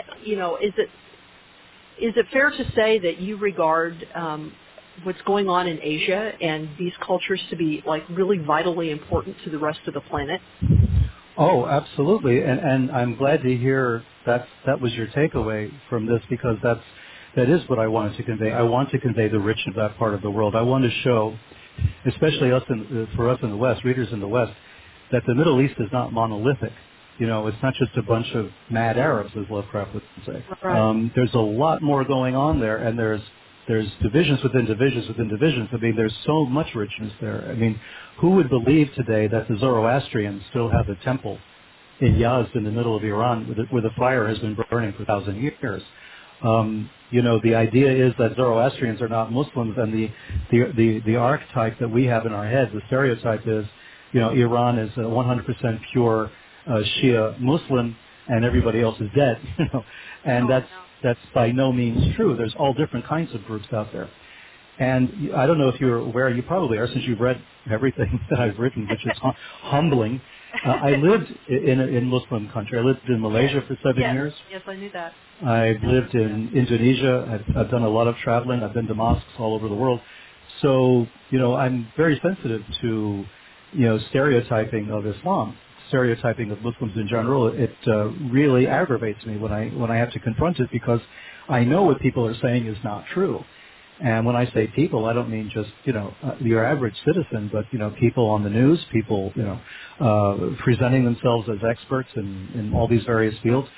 is it fair to say that you regard what's going on in Asia and these cultures to be really vitally important to the rest of the planet? Oh, absolutely. And I'm glad to hear that was your takeaway from this, because that is what I wanted to convey. I want to convey the rich of that part of the world. I want to show, especially for us in the West, readers in the West, that the Middle East is not monolithic. It's not just a bunch of mad Arabs, as Lovecraft would say. Right. There's a lot more going on there, and there's divisions within divisions within divisions. There's so much richness there. Who would believe today that the Zoroastrians still have a temple in Yazd in the middle of Iran where the fire has been burning for 1,000 years? The idea is that Zoroastrians are not Muslims, and the archetype that we have in our head, the stereotype is, Iran is 100% pure Shia Muslim and everybody else is dead, and that's by no means true. There's all different kinds of groups out there. And I don't know if you're aware, you probably are since you've read everything that I've written, which is humbling. I lived in Muslim country. I lived in Malaysia for 7 years. Yes, I knew that. I've lived in Indonesia. I've done a lot of traveling. I've been to mosques all over the world. So, I'm very sensitive to, stereotyping of Islam, stereotyping of Muslims in general. It really aggravates me when I have to confront it because I know what people are saying is not true. And when I say people, I don't mean just, your average citizen, but, people on the news, people, presenting themselves as experts in all these various fields,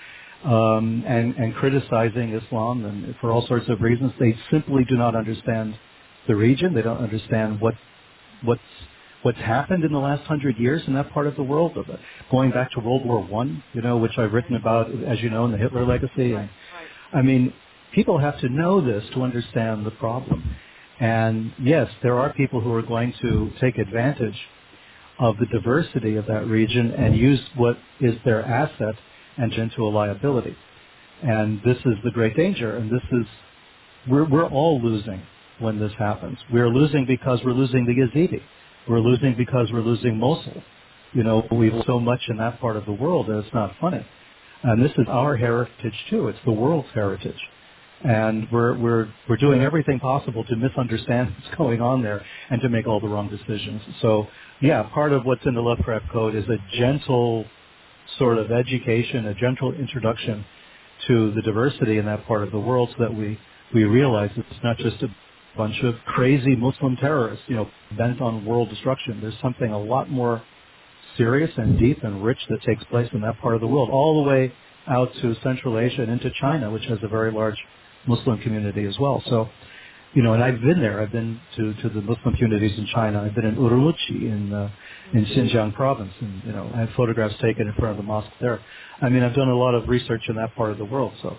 and criticizing Islam and for all sorts of reasons. They simply do not understand the region. They don't understand what's happened in the last 100 years in that part of the world, going back to World War I, which I've written about, as you know, in the Hitler Legacy. And, I mean, people have to know this to understand the problem. And yes, there are people who are going to take advantage of the diversity of that region and use what is their asset and turn into a liability. And this is the great danger. And we're all losing when this happens. We're losing because we're losing the Yazidi. We're losing because we're losing Mosul. We lose so much in that part of the world that it's not funny. And this is our heritage too. It's the world's heritage. And we're doing everything possible to misunderstand what's going on there and to make all the wrong decisions. So, yeah, part of what's in the Lovecraft Code is a gentle sort of education, a gentle introduction to the diversity in that part of the world so that we realize it's not just a bunch of crazy Muslim terrorists, bent on world destruction. There's something a lot more serious and deep and rich that takes place in that part of the world, all the way out to Central Asia and into China, which has a very large Muslim community as well. So, and I've been there. I've been to the Muslim communities in China. I've been in Urumqi in Xinjiang province, and I have photographs taken in front of the mosque there. I mean, I've done a lot of research in that part of the world. So,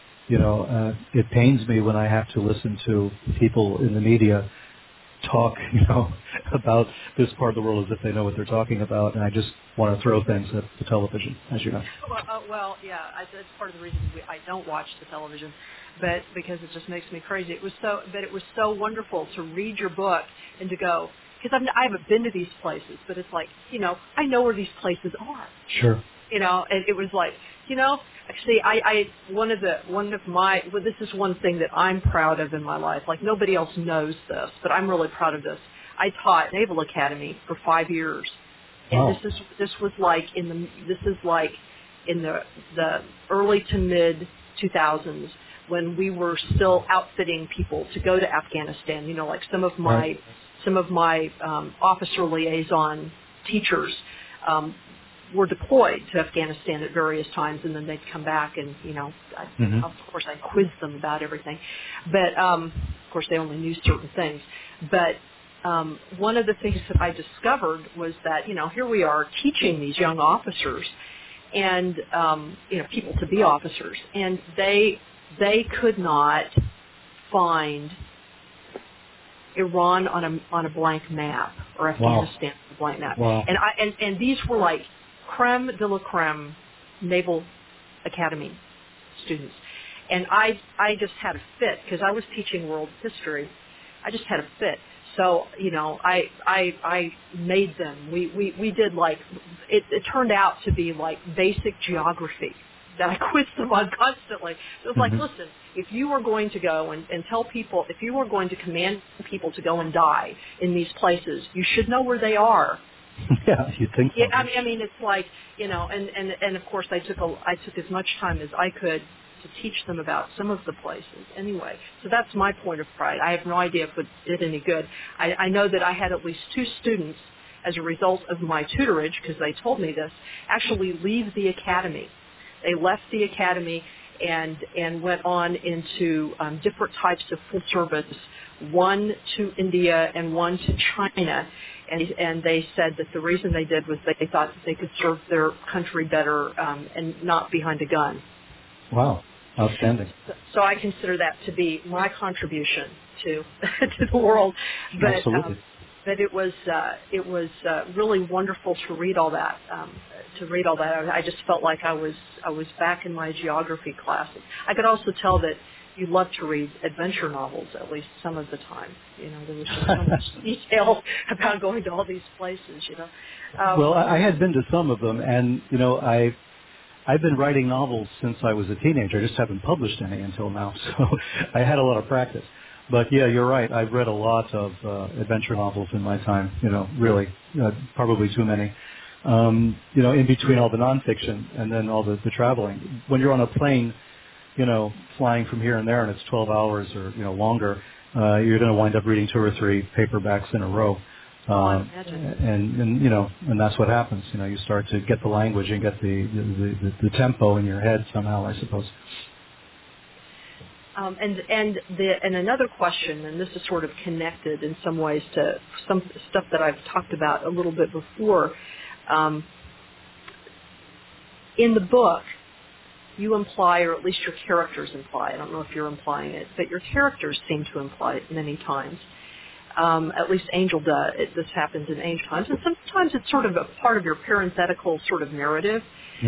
it pains me when I have to listen to people in the media talk, about this part of the world as if they know what they're talking about, and I just want to throw things at the television, as you know. Well, yeah, that's part of the reason I don't watch the television, but because it just makes me crazy. It was so wonderful to read your book and to go, because I haven't been to these places, but it's like, I know where these places are. Sure. And it was like, actually, this is one thing that I'm proud of in my life. Like, nobody else knows this, but I'm really proud of this. I taught Naval Academy for 5 years. And wow. this was like in the early to mid 2000s when we were still outfitting people to go to Afghanistan. Like some of my officer liaison teachers were deployed to Afghanistan at various times, and then they'd come back and, of course I quizzed them about everything. But, of course, they only knew certain things. But one of the things that I discovered was that, here we are teaching these young officers and, people to be officers, and they could not find Iran on a blank map or Afghanistan on a blank map. Wow. And these were like creme de la creme Naval Academy students. And I just had a fit because I was teaching world history. I just had a fit. So, I made them. We did like, it turned out to be like basic geography that I quizzed them on constantly. It was like, listen, if you are going to go and tell people, if you are going to command people to go and die in these places, you should know where they are. Yeah, you think so. Yeah, I mean, it's like, and of course I took as much time as I could to teach them about some of the places anyway. So that's my point of pride. I have no idea if it did any good. I know that I had at least 2 students as a result of my tutorage, because they told me this, actually leave the academy. They left the academy and went on into different types of full service, one to India and one to China. And they said that the reason they did was they thought that they could serve their country better and not behind a gun. Wow. Outstanding. So I consider that to be my contribution to the world. But, absolutely. it was really wonderful to read all that. I just felt like I was back in my geography classes. I could also tell that you love to read adventure novels, at least some of the time. You know, there was just so much detail about going to all these places. You know. Well, I had been to some of them, and you know, I've been writing novels since I was a teenager. I just haven't published any until now, so I had a lot of practice. But yeah, you're right. I've read a lot of adventure novels in my time. You know, really, probably too many. You know, in between all the nonfiction and then all the traveling. When you're on a plane, you know, flying from here and there, and it's 12 hours or longer, you're going to wind up reading 2 or 3 paperbacks in a row. And you know, and that's what happens. You know, you start to get the language and get the tempo in your head somehow, I suppose. And another question, and this is sort of connected in some ways to some stuff that I've talked about a little bit before. In the book, you imply, or at least your characters imply, I don't know if you're implying it, but your characters seem to imply it many times. At least Angel does. This happens in Angel times, and sometimes it's sort of a part of your parenthetical sort of narrative,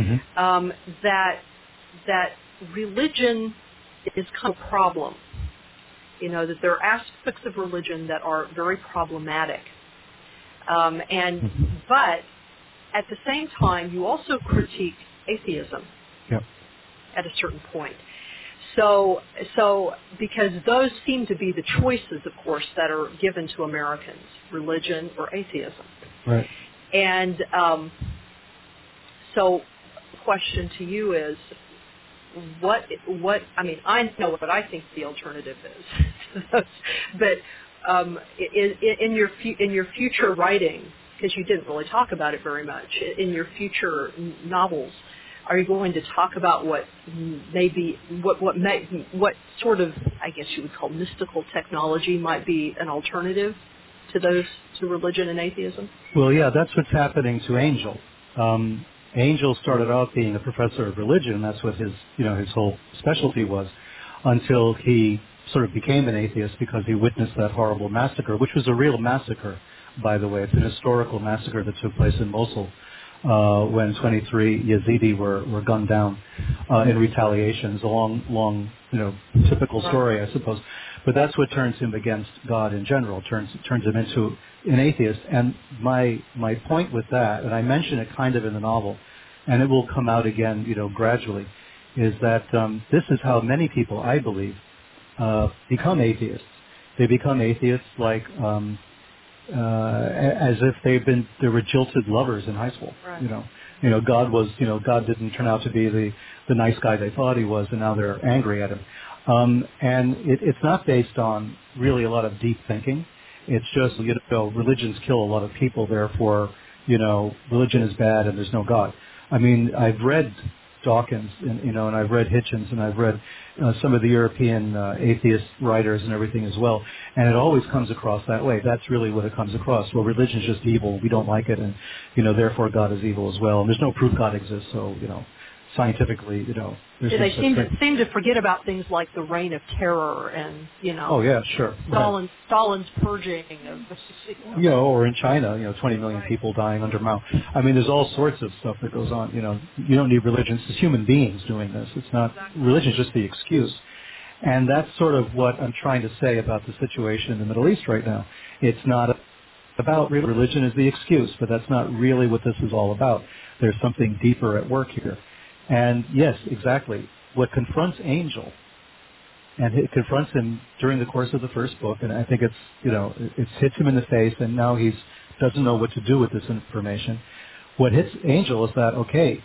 that religion is kind of a problem. You know, that there are aspects of religion that are very problematic. But at the same time, you also critique atheism at a certain point. So because those seem to be the choices, of course, that are given to Americans, religion or atheism. Right. And so the question to you is, what I mean, I know what I think the alternative is, but in your future writing, because you didn't really talk about it very much, in your future novels, are you going to talk about what sort of, I guess you would call, mystical technology might be an alternative to religion and atheism? Well, yeah, that's what's happening to Angel. Angel started out being a professor of religion. That's what his whole specialty was, until he sort of became an atheist because he witnessed that horrible massacre, which was a real massacre, by the way. It's an historical massacre that took place in Mosul when 23 Yazidi were gunned down in retaliation. It's a long, typical story, I suppose. But that's what turns him against God in general, turns him into an atheist. And my point with that, and I mention it kind of in the novel, and it will come out again, gradually, is that this is how many people, I believe, become atheists. They become atheists like as if they were jilted lovers in high school. Right. God didn't turn out to be the nice guy they thought he was, and now they're angry at him. And it's not based on really a lot of deep thinking. It's just, religions kill a lot of people, therefore, religion is bad and there's no God. I mean, I've read Dawkins, and I've read Hitchens, and I've read some of the European atheist writers and everything as well, and it always comes across that way. That's really what it comes across. Well, religion is just evil. We don't like it, and, therefore God is evil as well. And there's no proof God exists, so, scientifically, there's they seem to forget about things like the Reign of Terror and, Oh, yeah, sure. Stalin's purging of... or in China, 20 million people dying under Mao. I mean, there's all sorts of stuff that goes on. You don't need religion. It's human beings doing this. It's not... Religion's just the excuse. And that's sort of what I'm trying to say about the situation in the Middle East right now. It's not about religion as the excuse, but that's not really what this is all about. There's something deeper at work here. And yes, exactly. What confronts Angel, and it confronts him during the course of the first book, and I think it hits him in the face, and now he doesn't know what to do with this information. What hits Angel is that, okay,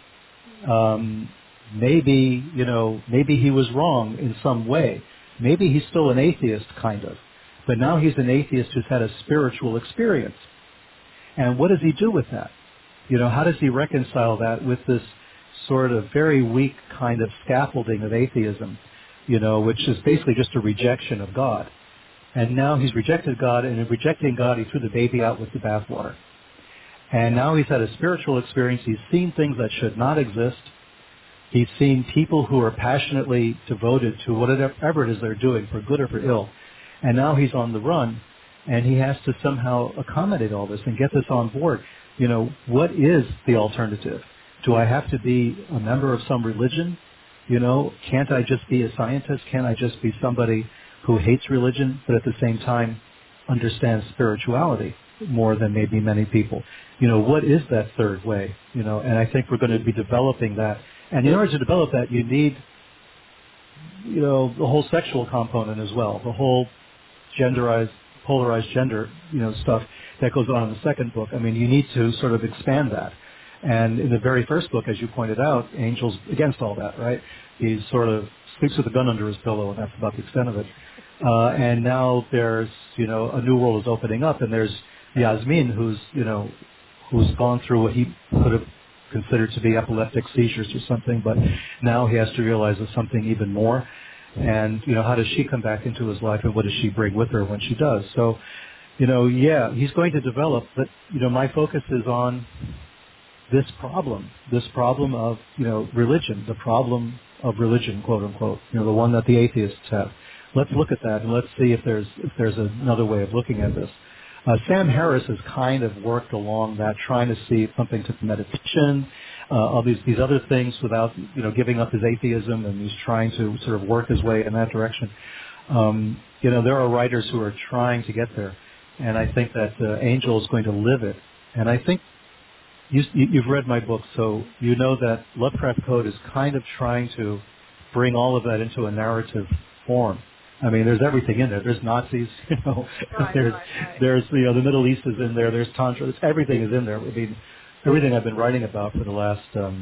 maybe he was wrong in some way. Maybe he's still an atheist, kind of. But now he's an atheist who's had a spiritual experience. And what does he do with that? How does he reconcile that with this sort of very weak kind of scaffolding of atheism, which is basically just a rejection of God. And now he's rejected God, and in rejecting God, he threw the baby out with the bathwater. And now he's had a spiritual experience. He's seen things that should not exist. He's seen people who are passionately devoted to whatever it is they're doing, for good or for ill. And now he's on the run, and he has to somehow accommodate all this and get this on board. What is the alternative? Do I have to be a member of some religion? Can't I just be a scientist? Can't I just be somebody who hates religion, but at the same time understands spirituality more than maybe many people? What is that third way? And I think we're going to be developing that. And in order to develop that, you need, the whole sexual component as well, the whole polarized gender, stuff that goes on in the second book. I mean, you need to sort of expand that. And in the very first book, as you pointed out, Angel's against all that, right? He sort of sleeps with a gun under his pillow, and that's about the extent of it. And now there's, a new world is opening up, and there's Yasmin, who's gone through what he could have considered to be epileptic seizures or something, but now he has to realize there's something even more. And, how does she come back into his life, and what does she bring with her when she does? So, he's going to develop, but, my focus is on this problem of, religion, the problem of religion, quote unquote, the one that the atheists have. Let's look at that, and let's see if there's another way of looking at this. Sam Harris has kind of worked along that, trying to see something to meditation, all these other things without, giving up his atheism, and he's trying to sort of work his way in that direction. There are writers who are trying to get there, and I think that Angel is going to live it. And I think you've read my book, so you know that Lovecraft Code is kind of trying to bring all of that into a narrative form. I mean, there's everything in there. There's Nazis, there's the Middle East is in there. There's Tantra. Everything is in there. I mean, everything I've been writing about for the last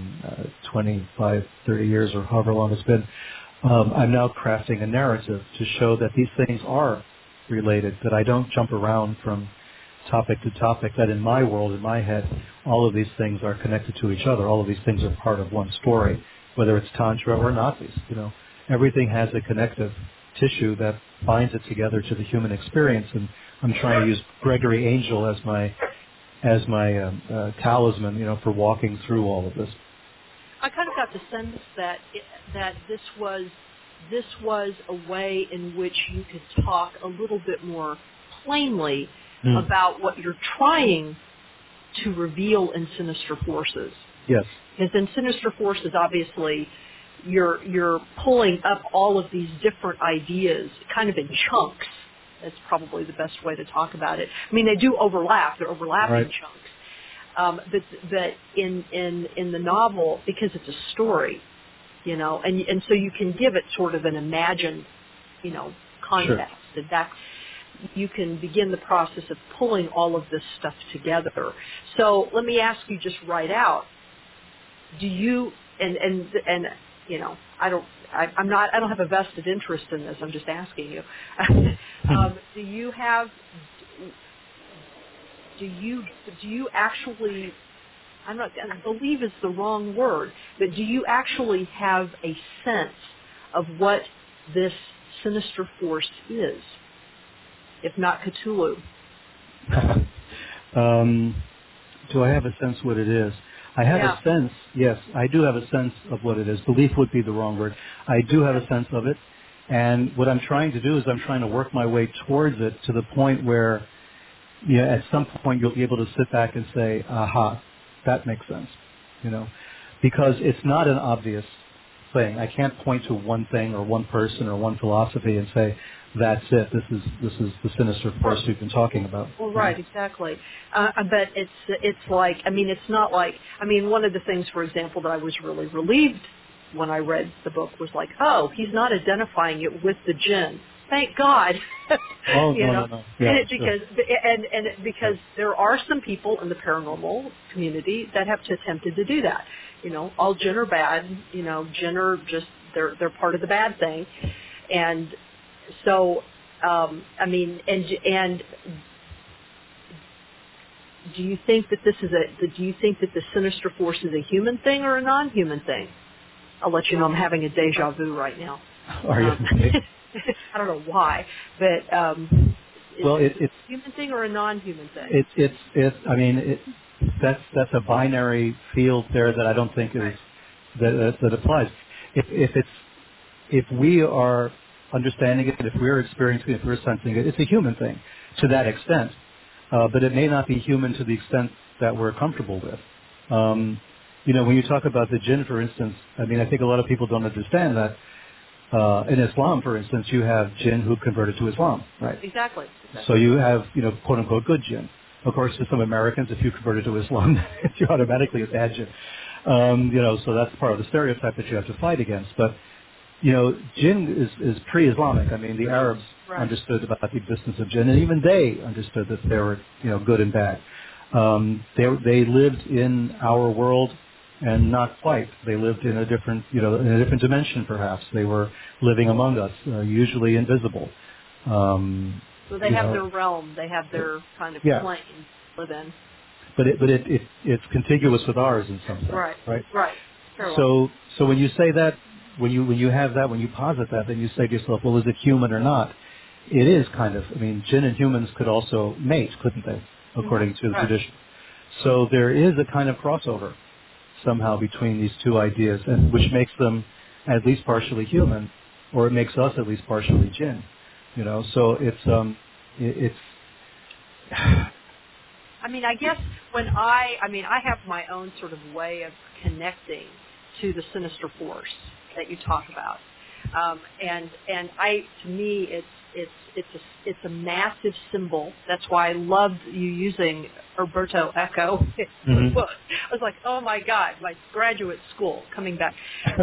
25, 30 years, or however long it's been, I'm now crafting a narrative to show that these things are related, that I don't jump around from topic to topic, that in my world, in my head, all of these things are connected to each other. All of these things are part of one story, whether it's Tantra or Nazis. Everything has a connective tissue that binds it together to the human experience, and I'm trying to use Gregory Angel as my talisman, for walking through all of this. I kind of got the sense that this was a way in which you could talk a little bit more plainly about what you're trying to reveal in Sinister Forces. Yes. Because in Sinister Forces, obviously, you're pulling up all of these different ideas kind of in chunks. That's probably the best way to talk about it. I mean, they do overlap. They're overlapping chunks. But in the novel, because it's a story, and so you can give it sort of an imagined, context. Sure. That you can begin the process of pulling all of this stuff together. So let me ask you just right out: do you I don't have a vested interest in this. I'm just asking you. Do you actually? I believe is the wrong word, but do you actually have a sense of what this sinister force is, if not Cthulhu? Do I have a sense what it is? I have a sense, yes, I do have a sense of what it is. Belief would be the wrong word. I do have a sense of it. And what I'm trying to do is I'm trying to work my way towards it to the point where, at some point you'll be able to sit back and say, aha, that makes sense, because it's not an obvious thing. I can't point to one thing or one person or one philosophy and say, that's it. This is the sinister force we've been talking about. Well, right, exactly. But it's like, it's not like, one of the things, for example, that I was really relieved when I read the book was like, oh, he's not identifying it with the jinn. Thank God. Oh, no. Yeah, because there are some people in the paranormal community that have attempted to do that. All jinn are bad. Jinn are just they're part of the bad thing, and so and do you think that the sinister force is a human thing or a non-human thing? I'll let you know I'm having a deja vu right now. Are you? I don't know why, but it's a human thing or a non-human thing? That's a binary field there that I don't think is that applies. If we are understanding it, if we're experiencing it, if we're sensing it, it's a human thing to that extent. But it may not be human to the extent that we're comfortable with. When you talk about the jinn, for instance, I mean, I think a lot of people don't understand that in Islam, for instance, you have jinn who converted to Islam, right? Exactly. So you have, quote unquote, good jinn. Of course, to some Americans, if you converted to Islam, you're automatically a bad jinn. So that's part of the stereotype that you have to fight against. But, jinn is pre-Islamic. I mean, the Arabs understood about the existence of jinn, and even they understood that there were, good and bad. They lived in our world, and not quite. They lived in a different, in a different dimension, perhaps. They were living among us, usually invisible. So they have their realm. They have their kind of plane to live in. But it's contiguous with ours in some sense, right? Right. Sure. So when you say that, when you have that, when you posit that, then you say to yourself, well, is it human or not? It is kind of. I mean, jinn and humans could also mate, couldn't they? According to the tradition. So there is a kind of crossover somehow between these two ideas, and which makes them at least partially human, or it makes us at least partially jinn. So it's. I mean, I guess I have my own sort of way of connecting to the sinister force that you talk about, and to me it's a massive symbol. That's why I loved you using Umberto Eco. Mm-hmm. I was like, oh my God, my graduate school coming back.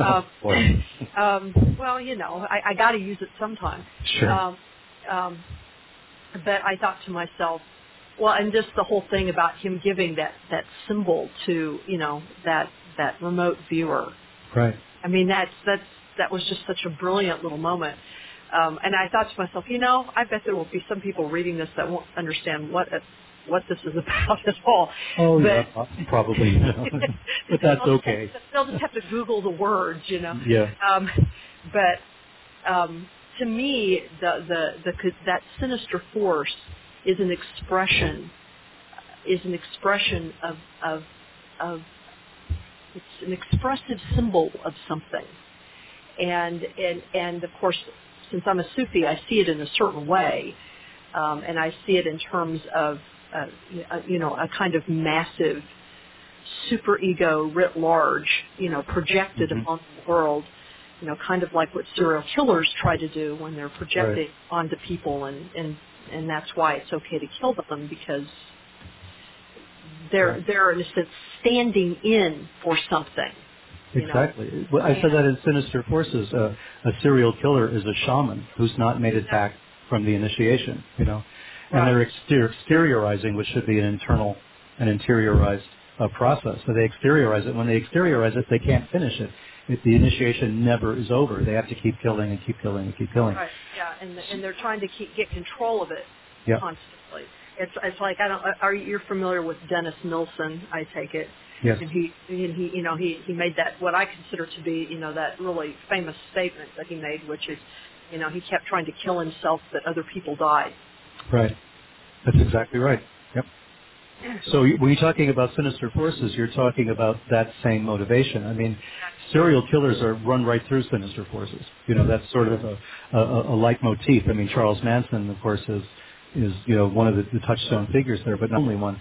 Well, I got to use it sometime. Sure. But I thought to myself, well, and just the whole thing about him giving that symbol to that remote viewer. Right. I mean, that was just such a brilliant little moment. And I thought to myself, I bet there will be some people reading this that won't understand what this is about at all. Oh, yeah, probably. But that's okay. They'll just have to Google the words, Yeah. But to me, that sinister force is an expression of it's an expressive symbol of something, and of course, since I'm a Sufi, I see it in a certain way, and I see it in terms of a kind of massive superego writ large, projected upon the world, kind of like what serial killers try to do when they're projecting onto people, and that's why it's okay to kill them, because they're in a sense standing in for something. Exactly. Well, I said that in Sinister Forces, a serial killer is a shaman who's not made it back from the initiation, and they're exteriorizing, which should be an interiorized process. So they exteriorize it. When they exteriorize it, they can't finish it. The initiation never is over. They have to keep killing and keep killing and keep killing. Right. Yeah, and they're trying to get control of it constantly. It's like you're familiar with Dennis Nilsson? I take it. Yes. And he made that what I consider to be that really famous statement that he made, which is he kept trying to kill himself that other people died. Right. That's exactly right. Yep. So when you're talking about sinister forces, you're talking about that same motivation. I mean, serial killers run right through sinister forces. That's sort of a leitmotif. I mean, Charles Manson, of course, is one of the touchstone figures there, but not only one.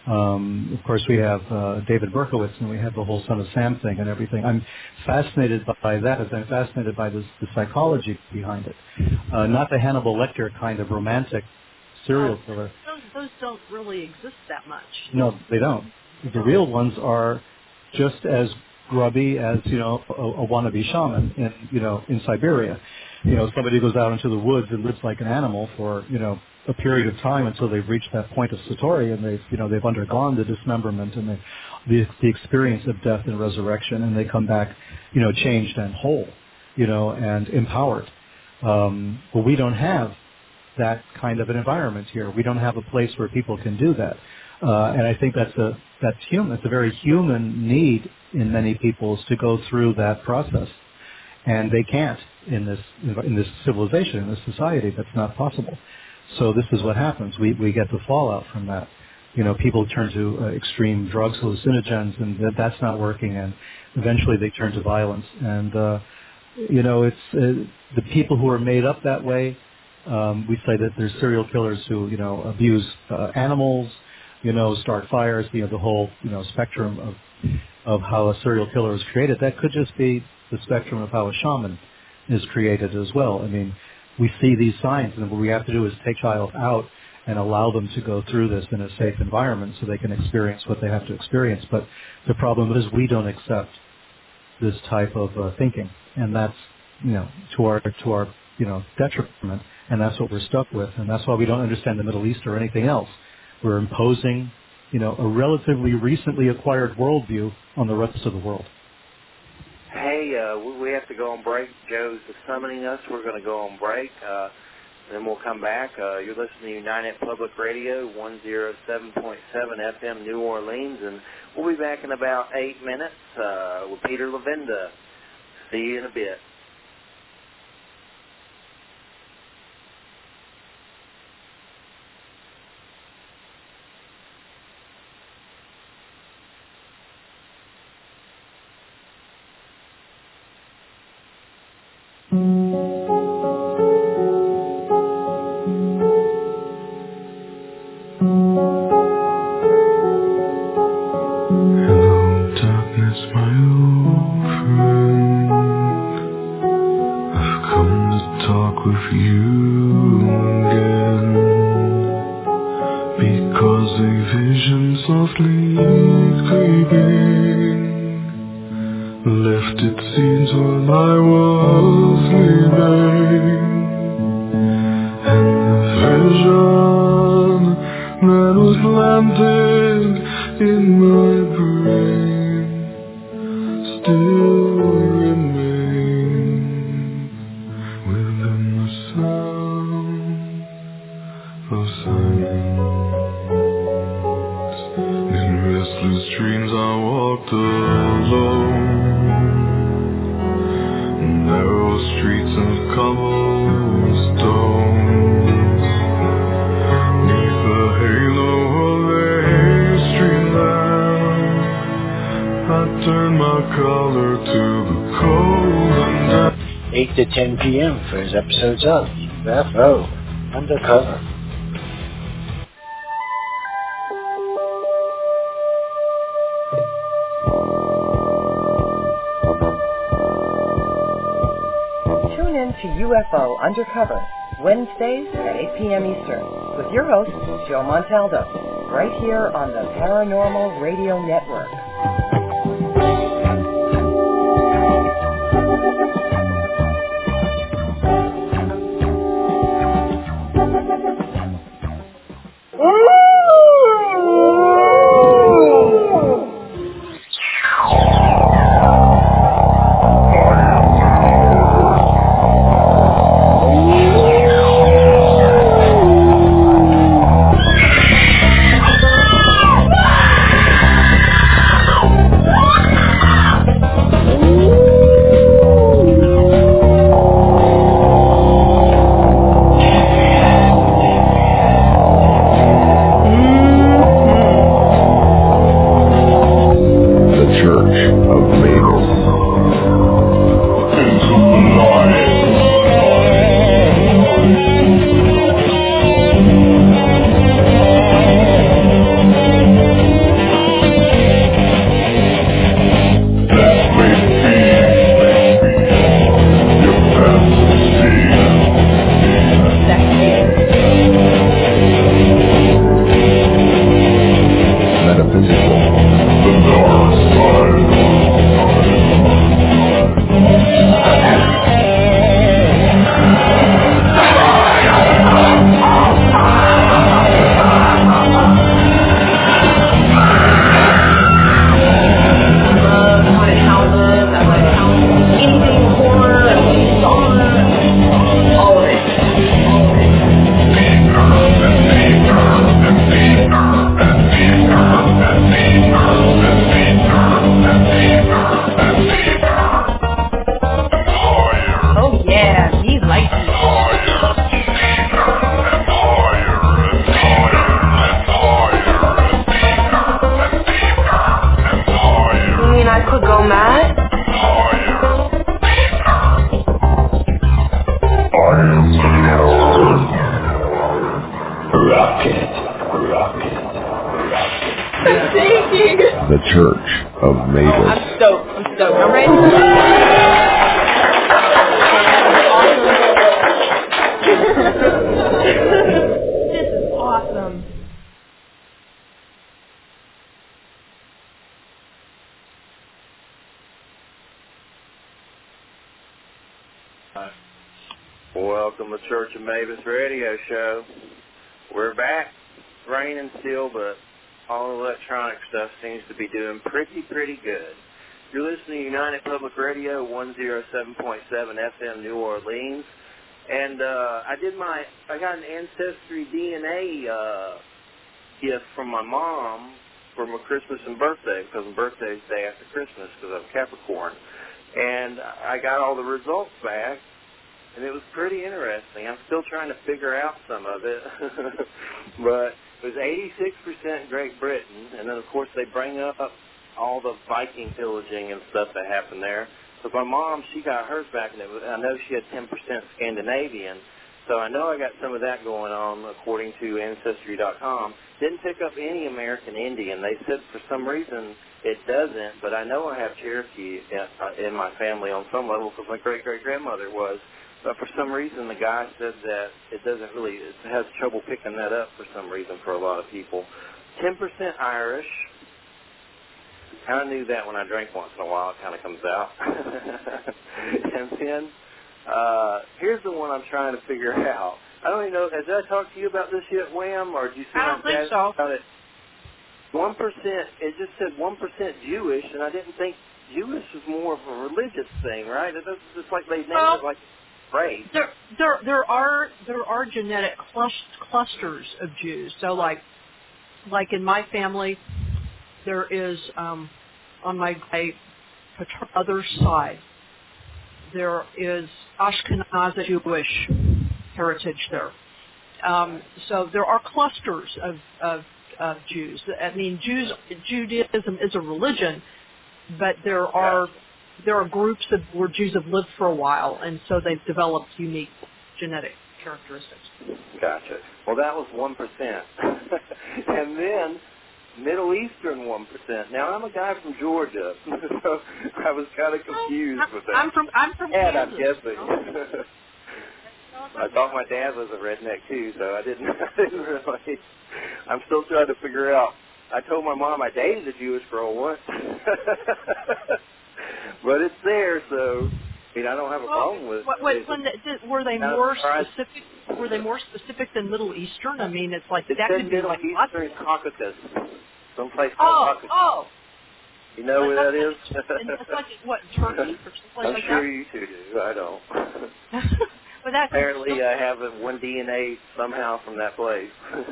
Of course, we have David Berkowitz, and we have the whole Son of Sam thing and everything. I'm fascinated by that, as I'm fascinated by the psychology behind it. Not the Hannibal Lecter kind of romantic serial killer. Those don't really exist that much. No, they don't. The real ones are just as grubby as a wannabe shaman in Siberia. Somebody goes out into the woods and lives like an animal for a period of time until they've reached that point of satori, and they've undergone the dismemberment and the experience of death and resurrection, and they come back changed and whole and empowered. But we don't have that kind of an environment here. We don't have a place where people can do that, and I think that's human. It's a very human need in many peoples to go through that process, and they can't in this civilization, in this society. That's not possible. So this is what happens. We get the fallout from that. People turn to extreme drugs, hallucinogens, and that's not working, and eventually they turn to violence. And it's the people who are made up that way. We say that there's serial killers who, abuse animals, start fires, the whole, spectrum of how a serial killer is created. That could just be the spectrum of how a shaman is created as well. I mean, we see these signs, and what we have to do is take child out and allow them to go through this in a safe environment so they can experience what they have to experience. But the problem is we don't accept this type of thinking, and that's, to our detriment, and that's what we're stuck with, and that's why we don't understand the Middle East or anything else. We're imposing, a relatively recently acquired worldview on the rest of the world. Hey, we have to go on break. Joe's summoning us. We're going to go on break. Then we'll come back. You're listening to United Public Radio, 107.7 FM, New Orleans, and we'll be back in about 8 minutes with Peter Levenda. See you in a bit. To 10 p.m. for his episodes of UFO Undercover. Tune in to UFO Undercover, Wednesdays at 8 p.m. Eastern, with your host, Joe Montaldo, right here on the Paranormal Radio Network. Thank you. The Church of Mavis. I'm stoked. I'm ready. This is awesome. Welcome to Church of Mavis Radio Show. We're back. It's raining still, but all the electronic stuff seems to be doing pretty good. You're listening to United Public Radio, 107.7 FM New Orleans. And I got an Ancestry DNA gift from my mom for my Christmas and birthday, because my birthday's the day after Christmas because I'm Capricorn. And I got all the results back, and it was pretty interesting. I'm still trying to figure out some of it. But it was 86% Great Britain, and then, of course, they bring up all the Viking pillaging and stuff that happened there. So my mom, she got hers back, and I know she had 10% Scandinavian. So I know I got some of that going on, according to Ancestry.com. Didn't pick up any American Indian. They said for some reason it doesn't, but I know I have Cherokee in my family on some level because my great-great-grandmother was. But for some reason, the guy said that it has trouble picking that up for some reason for a lot of people. 10% Irish. Kind of knew that when I drink once in a while. It kind of comes out. And then here's the one I'm trying to figure out. I don't even know. Has I talked to you about this yet, Wham? Or did you see I don't think so. About it? 1%. It just said 1% Jewish, and I didn't think Jewish was more of a religious thing, right? It's like they named it like race. There are genetic clusters of Jews. So like in my family, there is on my other side, there is Ashkenazi Jewish heritage there. So there are clusters of Jews. I mean, Judaism is a religion, but there are groups where Jews have lived for a while, and so they've developed unique genetic characteristics. Gotcha. Well, that was 1%. And then Middle Eastern 1%. Now, I'm a guy from Georgia, so I was kind of confused with that. I'm from Kansas. I'm guessing. I thought my dad was a redneck, too, so I didn't really. I'm still trying to figure out. I told my mom I dated a Jewish girl once. But it's there, so I don't have a problem with it. Were they more specific? Were they more specific than Middle Eastern? I mean, it's like that could be like Eastern Caucasus, someplace called Caucasus. Oh. You know where that is? It's like what, Turkey or someplace like that? I'm sure you two do. I don't. But that's apparently, I have one DNA somehow from that place.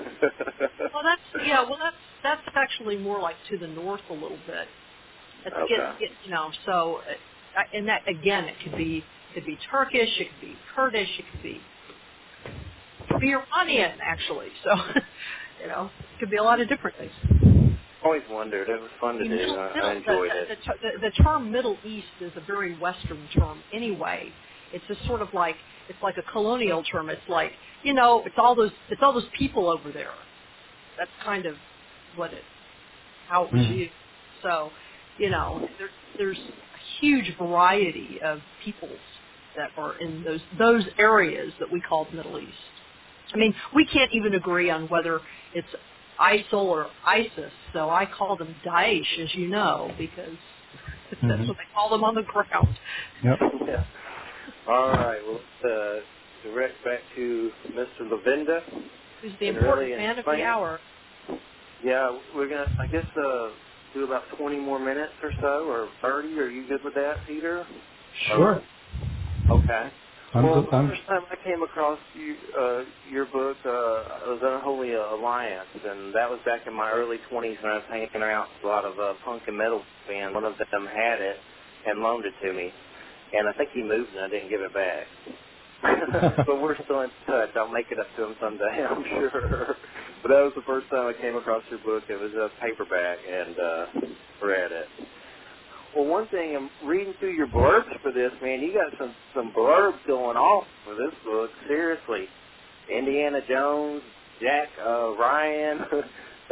That's actually more like to the north a little bit. Okay. So, and that again, it could be Turkish, it could be Kurdish, it could be Iranian actually. So, it could be a lot of different things. Always wondered. It was fun to do. I enjoyed it. The term Middle East is a very Western term anyway. It's just sort of like it's like a colonial term. It's like it's all those people over there. That's kind of how it was used. So, there's a huge variety of peoples that are in those areas that we call the Middle East. I mean, we can't even agree on whether it's ISIL or ISIS, so I call them Daesh, as you know, because that's what they call them on the ground. Yep. Yeah. All right, well, let's direct back to Mr. Lavinda. Who's the important man of the hour. Yeah, we're going to, I guess, do about 20 more minutes or so, or 30. Are you good with that, Peter? Sure. Okay. The first I'm time I came across your book, I was Unholy Alliance, and that was back in my early 20s when I was hanging around with a lot of punk and metal bands. One of them had it and loaned it to me, and I think he moved and I didn't give it back. But we're still in touch. I'll make it up to him someday, I'm sure. But that was the first time I came across your book. It was a paperback, and read it. Well, one thing, I'm reading through your blurbs for this, man. You got some blurbs going off for this book. Seriously. Indiana Jones, Jack Ryan.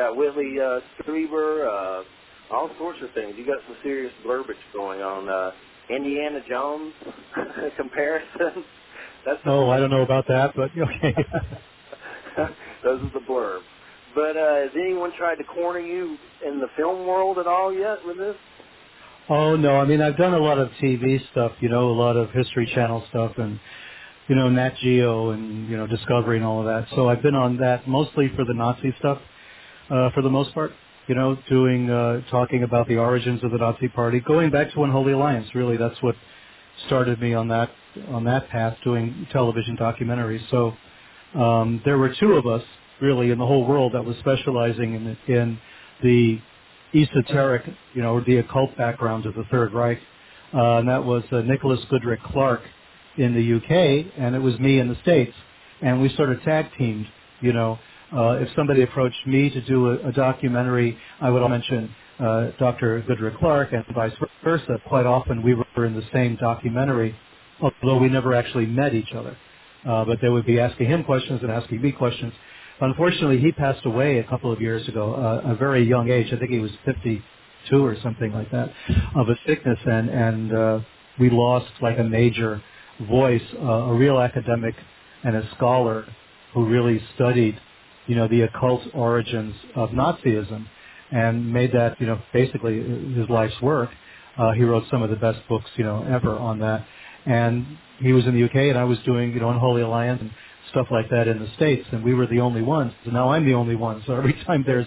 got Whitley Strieber, all sorts of things. You got some serious verbiage going on. Indiana Jones comparison. I don't know about that, but okay. Those are the blurbs. But has anyone tried to corner you in the film world at all yet with this? Oh, no. I mean, I've done a lot of TV stuff, a lot of History Channel stuff and, Nat Geo and, Discovery and all of that. So I've been on that mostly for the Nazi stuff, for the most part, talking about the origins of the Nazi Party, going back to Unholy Alliance. Really, that's what started me on that path, doing television documentaries. So there were two of us, really, in the whole world that was specializing in the esoteric, or the occult background of the Third Reich. And that was Nicholas Goodrick Clark in the UK, and it was me in the States. And we sort of tag teamed, if somebody approached me to do a documentary, I would mention Dr. Goodrick Clark and vice versa. Quite often we were in the same documentary, although we never actually met each other. But they would be asking him questions and asking me questions. Unfortunately, he passed away a couple of years ago, a very young age. I think he was 52 or something like that, of a sickness. And we lost like a major voice, a real academic and a scholar who really studied, the occult origins of Nazism and made that, basically his life's work. He wrote some of the best books, ever on that. And he was in the UK and I was doing, Unholy Alliance and stuff like that in the States, and we were the only ones. And now I'm the only one. So every time there's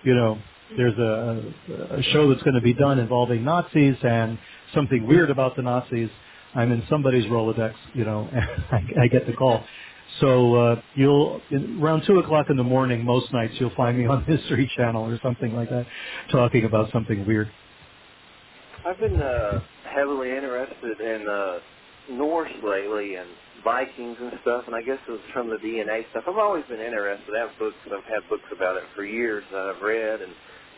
a show that's going to be done involving Nazis and something weird about the Nazis, I'm in somebody's Rolodex, and I get the call. So around 2 o'clock in the morning, most nights, you'll find me on History Channel or something like that, talking about something weird. I've been heavily interested in Norse lately and Vikings and stuff, and I guess it was from the DNA stuff. I've always been interested. I've had books about it for years that I've read, and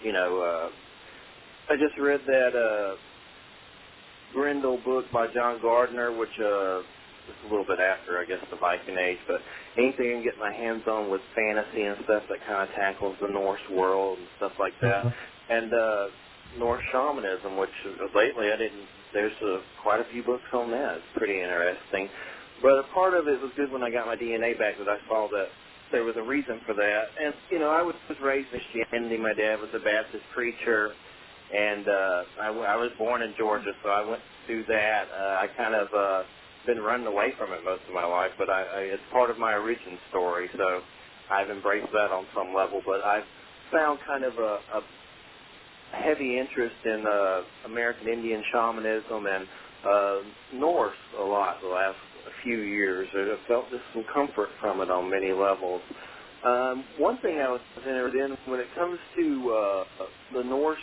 I just read that Grendel book by John Gardner, which is a little bit after, I guess, the Viking Age, but anything I can get my hands on with fantasy and stuff that kind of tackles the Norse world and stuff like that, and Norse shamanism, which lately there's quite a few books on that. It's pretty interesting. But a part of it was good when I got my DNA back, that I saw that there was a reason for that. And, I was raised in Christianity. My dad was a Baptist preacher, and I was born in Georgia, so I went through that. I kind of been running away from it most of my life, but it's part of my origin story, so I've embraced that on some level. But I've found kind of a heavy interest in American Indian shamanism and Norse a lot the last few years. I felt just some comfort from it on many levels. One thing I was interested in when it comes to the Norse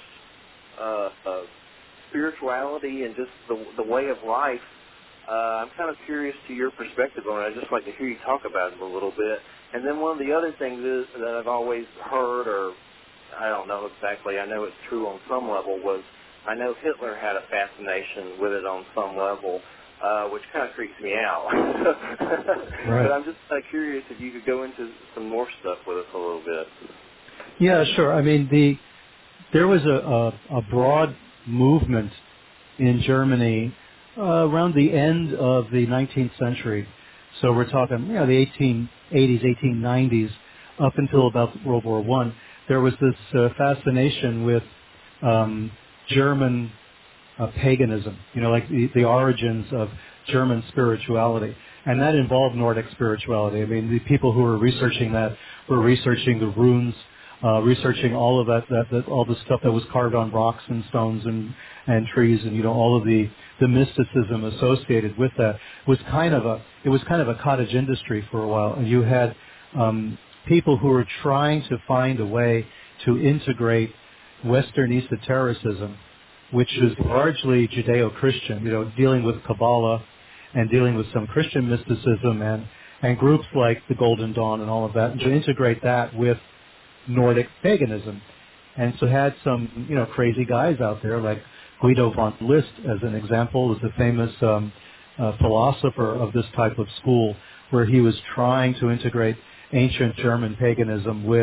spirituality and just the way of life, I'm kind of curious to your perspective on it. I'd just like to hear you talk about it a little bit. And then one of the other things is that I've always heard, or I don't know exactly, I know it's true on some level, was I know Hitler had a fascination with it on some level, which kind of freaks me out. Right. But I'm just curious if you could go into some more stuff with us a little bit. Yeah, sure. I mean, there was a broad movement in Germany around the end of the 19th century. So we're talking, the 1880s, 1890s, up until about World War I. There was this fascination with German paganism, like the origins of German spirituality. And that involved Nordic spirituality. I mean, the people who were researching that were researching the runes, researching all of that all the stuff that was carved on rocks and stones and trees, and all of the mysticism associated with that. It was kind of a cottage industry for a while. And you had people who were trying to find a way to integrate Western esotericism, which is largely Judeo-Christian, dealing with Kabbalah and dealing with some Christian mysticism and groups like the Golden Dawn and all of that, and to integrate that with Nordic paganism. And so had some, crazy guys out there like Guido von List, as an example, was a famous philosopher of this type of school, where he was trying to integrate ancient German paganism with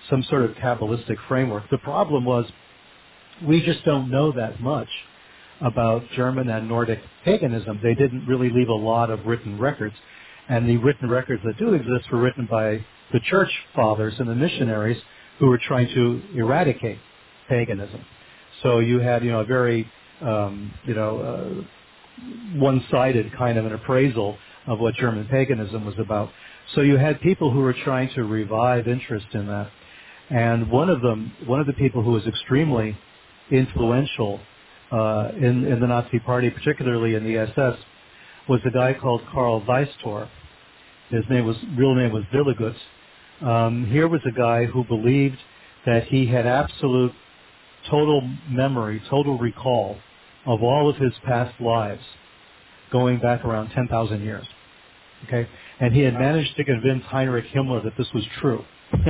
some sort of Kabbalistic framework. The problem was we just don't know that much about German and Nordic paganism. They didn't really leave a lot of written records. And the written records that do exist were written by the church fathers and the missionaries who were trying to eradicate paganism. So you had, a very, one-sided kind of an appraisal of what German paganism was about. So you had people who were trying to revive interest in that. And one of the people who was extremely influential in the Nazi Party, particularly in the SS, was a guy called Karl Weistor. His real name was Willigut. Here was a guy who believed that he had absolute total memory, total recall of all of his past lives going back around 10,000 years. Okay? And he had managed to convince Heinrich Himmler that this was true.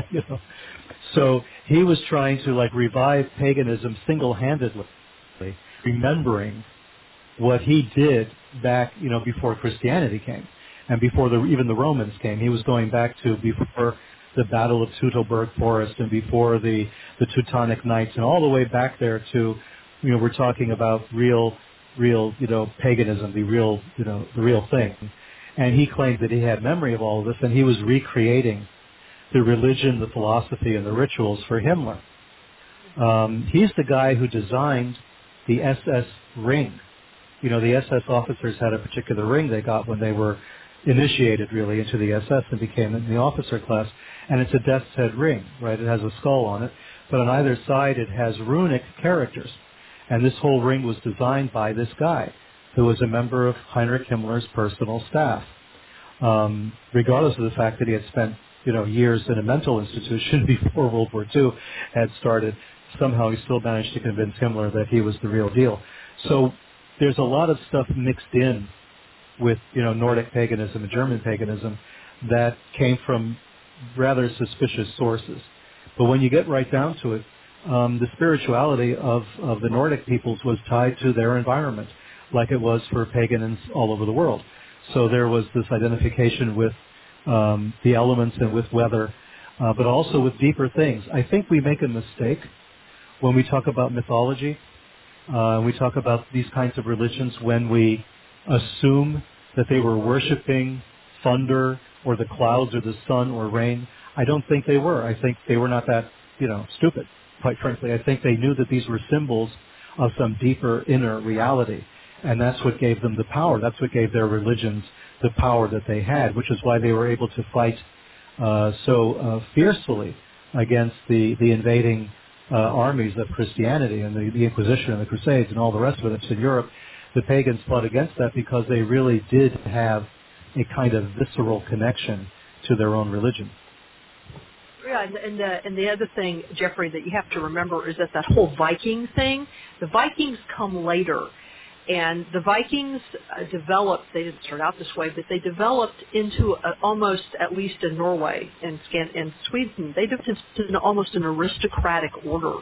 So he was trying to revive paganism single-handedly, remembering what he did back, before Christianity came and before even the Romans came. He was going back to before the Battle of Teutoburg Forest and before the Teutonic Knights and all the way back there to, we're talking about real, paganism, the real thing. And he claimed that he had memory of all of this, and he was recreating the religion, the philosophy, and the rituals for Himmler. He's the guy who designed the SS ring. The SS officers had a particular ring they got when they were initiated, really, into the SS and became in the officer class. And it's a death's head ring, right? It has a skull on it. But on either side, it has runic characters. And this whole ring was designed by this guy, who was a member of Heinrich Himmler's personal staff. Regardless of the fact that he had spent, years in a mental institution before World War II had started, somehow he still managed to convince Himmler that he was the real deal. So there's a lot of stuff mixed in with, Nordic paganism and German paganism that came from rather suspicious sources. But when you get right down to it, the spirituality of the Nordic peoples was tied to their environment, like it was for pagans all over the world. So there was this identification with the elements and with weather, but also with deeper things. I think we make a mistake when we talk about mythology. We talk about these kinds of religions when we assume that they were worshiping thunder or the clouds or the sun or rain. I don't think they were. I think they were not that, stupid, quite frankly. I think they knew that these were symbols of some deeper inner reality. And that's what gave them the power. That's what gave their religions the power that they had, which is why they were able to fight so fiercely against the invading armies of Christianity and the Inquisition and the Crusades and all the rest of it in Europe. The pagans fought against that because they really did have a kind of visceral connection to their own religion. Yeah, and the other thing, Jeffrey, that you have to remember is that whole Viking thing, the Vikings come later. And the Vikings developed, they didn't start out this way, but they developed into almost, at least in Norway and Sweden, they developed into almost an aristocratic order.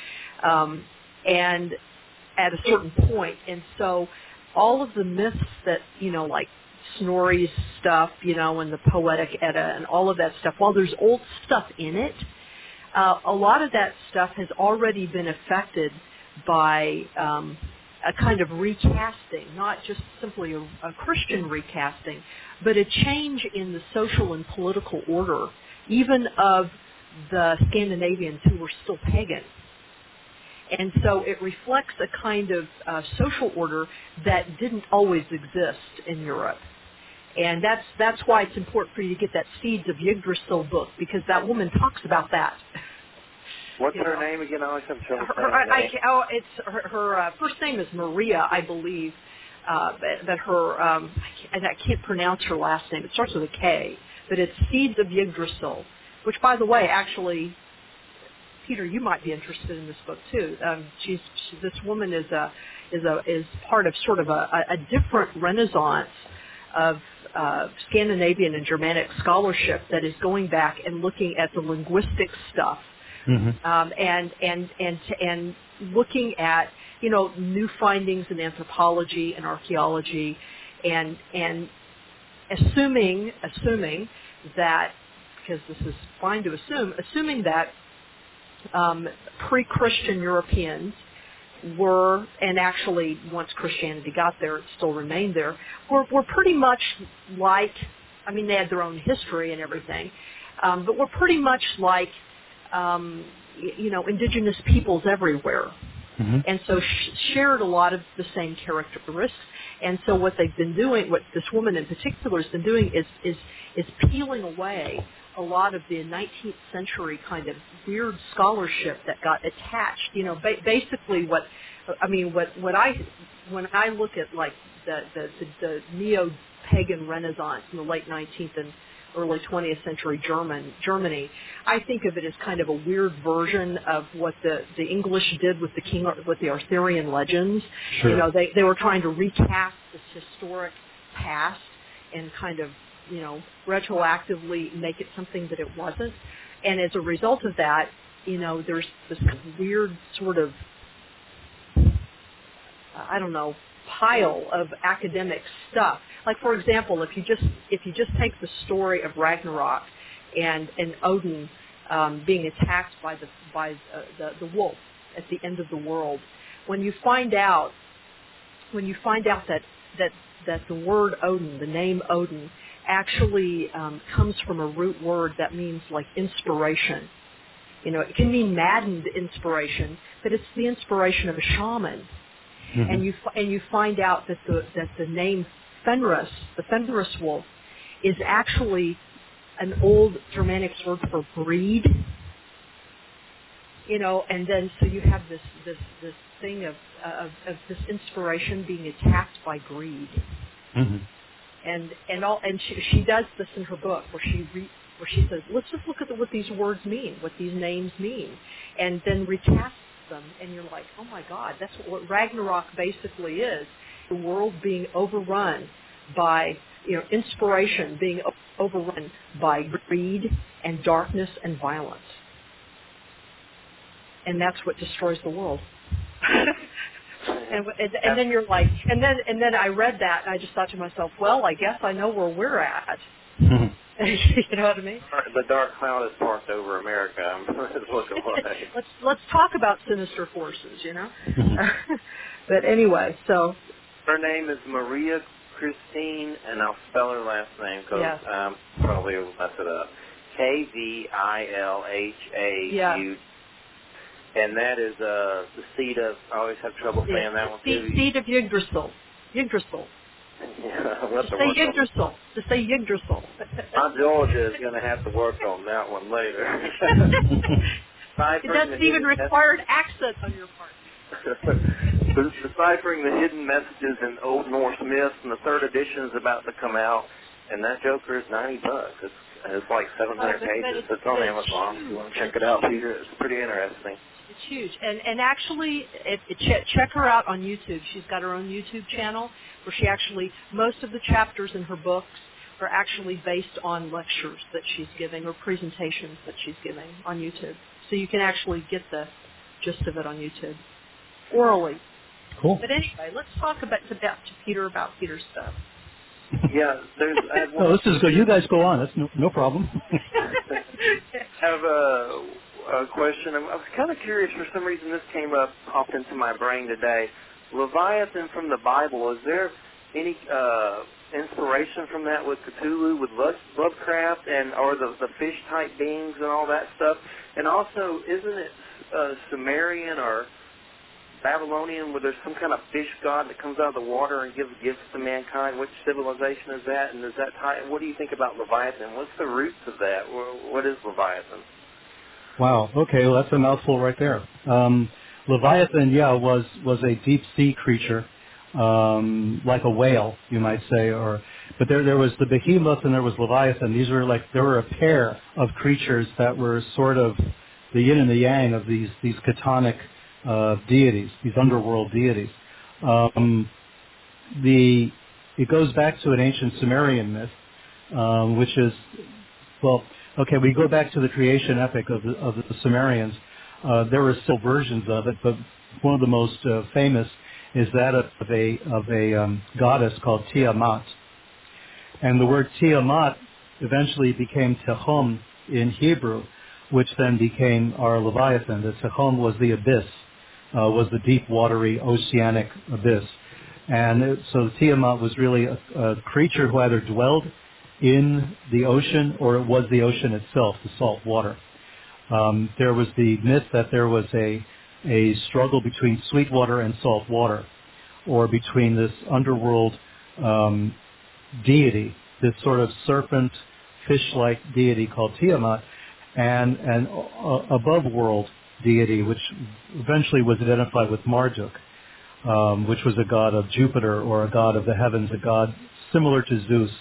And at a certain point. And so all of the myths that, like Snorri's stuff, and the Poetic Edda and all of that stuff, while there's old stuff in it, a lot of that stuff has already been affected by a kind of recasting, not just simply a Christian recasting, but a change in the social and political order, even of the Scandinavians who were still pagan. And so it reflects a kind of social order that didn't always exist in Europe. And that's why it's important for you to get that Seeds of Yggdrasil book, because that woman talks about that. What's her name again, Alex? I'm trying to her first name is Maria, I believe. But her I can't pronounce her last name. It starts with a K, but it's Seeds of Yggdrasil, which, by the way, actually, Peter, you might be interested in this book too. This woman is part of sort of a different renaissance of Scandinavian and Germanic scholarship that is going back and looking at the linguistic stuff. Mm-hmm. And looking at new findings in anthropology and archaeology, and assuming that, because this is fine to assuming that pre-Christian Europeans were, and actually once Christianity got there, it still remained there, were pretty much like, I mean, they had their own history and everything, but were pretty much like, indigenous peoples everywhere. Mm-hmm. And so shared a lot of the same characteristics. And so what they've been doing, what this woman in particular has been doing, is peeling away a lot of the 19th century kind of weird scholarship that got attached. Basically when I look at like the neo-pagan Renaissance in the late 19th and early 20th century Germany, I think of it as kind of a weird version of what the English did with the Arthurian legends. Sure. They were trying to recast this historic past and kind of, retroactively make it something that it wasn't. And as a result of that, there's this weird sort of, pile of academic stuff. Like, for example, if you just take the story of Ragnarok and Odin being attacked by the wolf at the end of the world, when you find out that the word Odin, the name Odin, actually comes from a root word that means like inspiration. It can mean maddened inspiration, but it's the inspiration of a shaman. Mm-hmm. And you find out that the name Fenris, the Fenris wolf, is actually an old Germanic word for greed. And then so you have this thing of this inspiration being attacked by greed. Mm-hmm. And she does this in her book where she says, let's just look at what these words mean, what these names mean, and then recasts them, and you're like, oh my God, that's what Ragnarok basically is: the world being overrun by, inspiration being overrun by greed and darkness and violence, and that's what destroys the world. And then you're like, and then I read that, and I just thought to myself, well, I guess I know where we're at. You know what I mean? The dark cloud is parked over America. It's looking like. Let's talk about sinister forces, But anyway, so. Her name is Maria Christine, and I'll spell her last name because probably will mess it up. Kvilha. Yeah. And that is the seed of, I always have trouble saying that one. Seed of Yggdrasil. Yggdrasil. Yeah, to say Yggdrasil. My Georgia is going to have to work on that one later. It doesn't even require an accent on your part. Deciphering the hidden messages in Old Norse myths, and the third edition is about to come out, and that Joker is $90. It's like 700 pages. It's on Amazon. If you want to check it out, Peter, it's pretty interesting. It's huge. And actually, check her out on YouTube. She's got her own YouTube channel where she actually, most of the chapters in her books are actually based on lectures that she's giving or presentations that she's giving on YouTube. So you can actually get the gist of it on YouTube, orally. Cool. But anyway, let's talk to Peter about Peter's stuff. Yeah, this is good. You guys go on. That's no problem. I have a question. I was kind of curious. For some reason, this popped into my brain today. Leviathan from the Bible. Is there any inspiration from that with Cthulhu, with Lovecraft, or the fish-type beings and all that stuff? And also, isn't it Sumerian or Babylonian, where there's some kind of fish god that comes out of the water and gives gifts to mankind? Which civilization is that? And does that tie? What do you think about Leviathan? What's the roots of that? What is Leviathan? Wow. Okay. Well, that's a mouthful right there. Leviathan, was a deep sea creature, like a whale, you might say, but there was the behemoth and there was Leviathan. There were a pair of creatures that were sort of the yin and the yang of these chthonic deities, these underworld deities. It goes back to an ancient Sumerian myth, which is, we go back to the creation epic of the Sumerians. There were still versions of it, but one of the most famous is that of a goddess called Tiamat. And the word Tiamat eventually became Tehom in Hebrew, which then became our Leviathan. The Tehom was the abyss, was the deep, watery, oceanic abyss. And so Tiamat was really a creature who either dwelled in the ocean or it was the ocean itself, the salt water. There was the myth that there was a struggle between sweet water and salt water, or between this underworld deity, this sort of serpent, fish-like deity called Tiamat, and an above-world deity, which eventually was identified with Marduk, which was a god of Jupiter or a god of the heavens, a god similar to Zeus,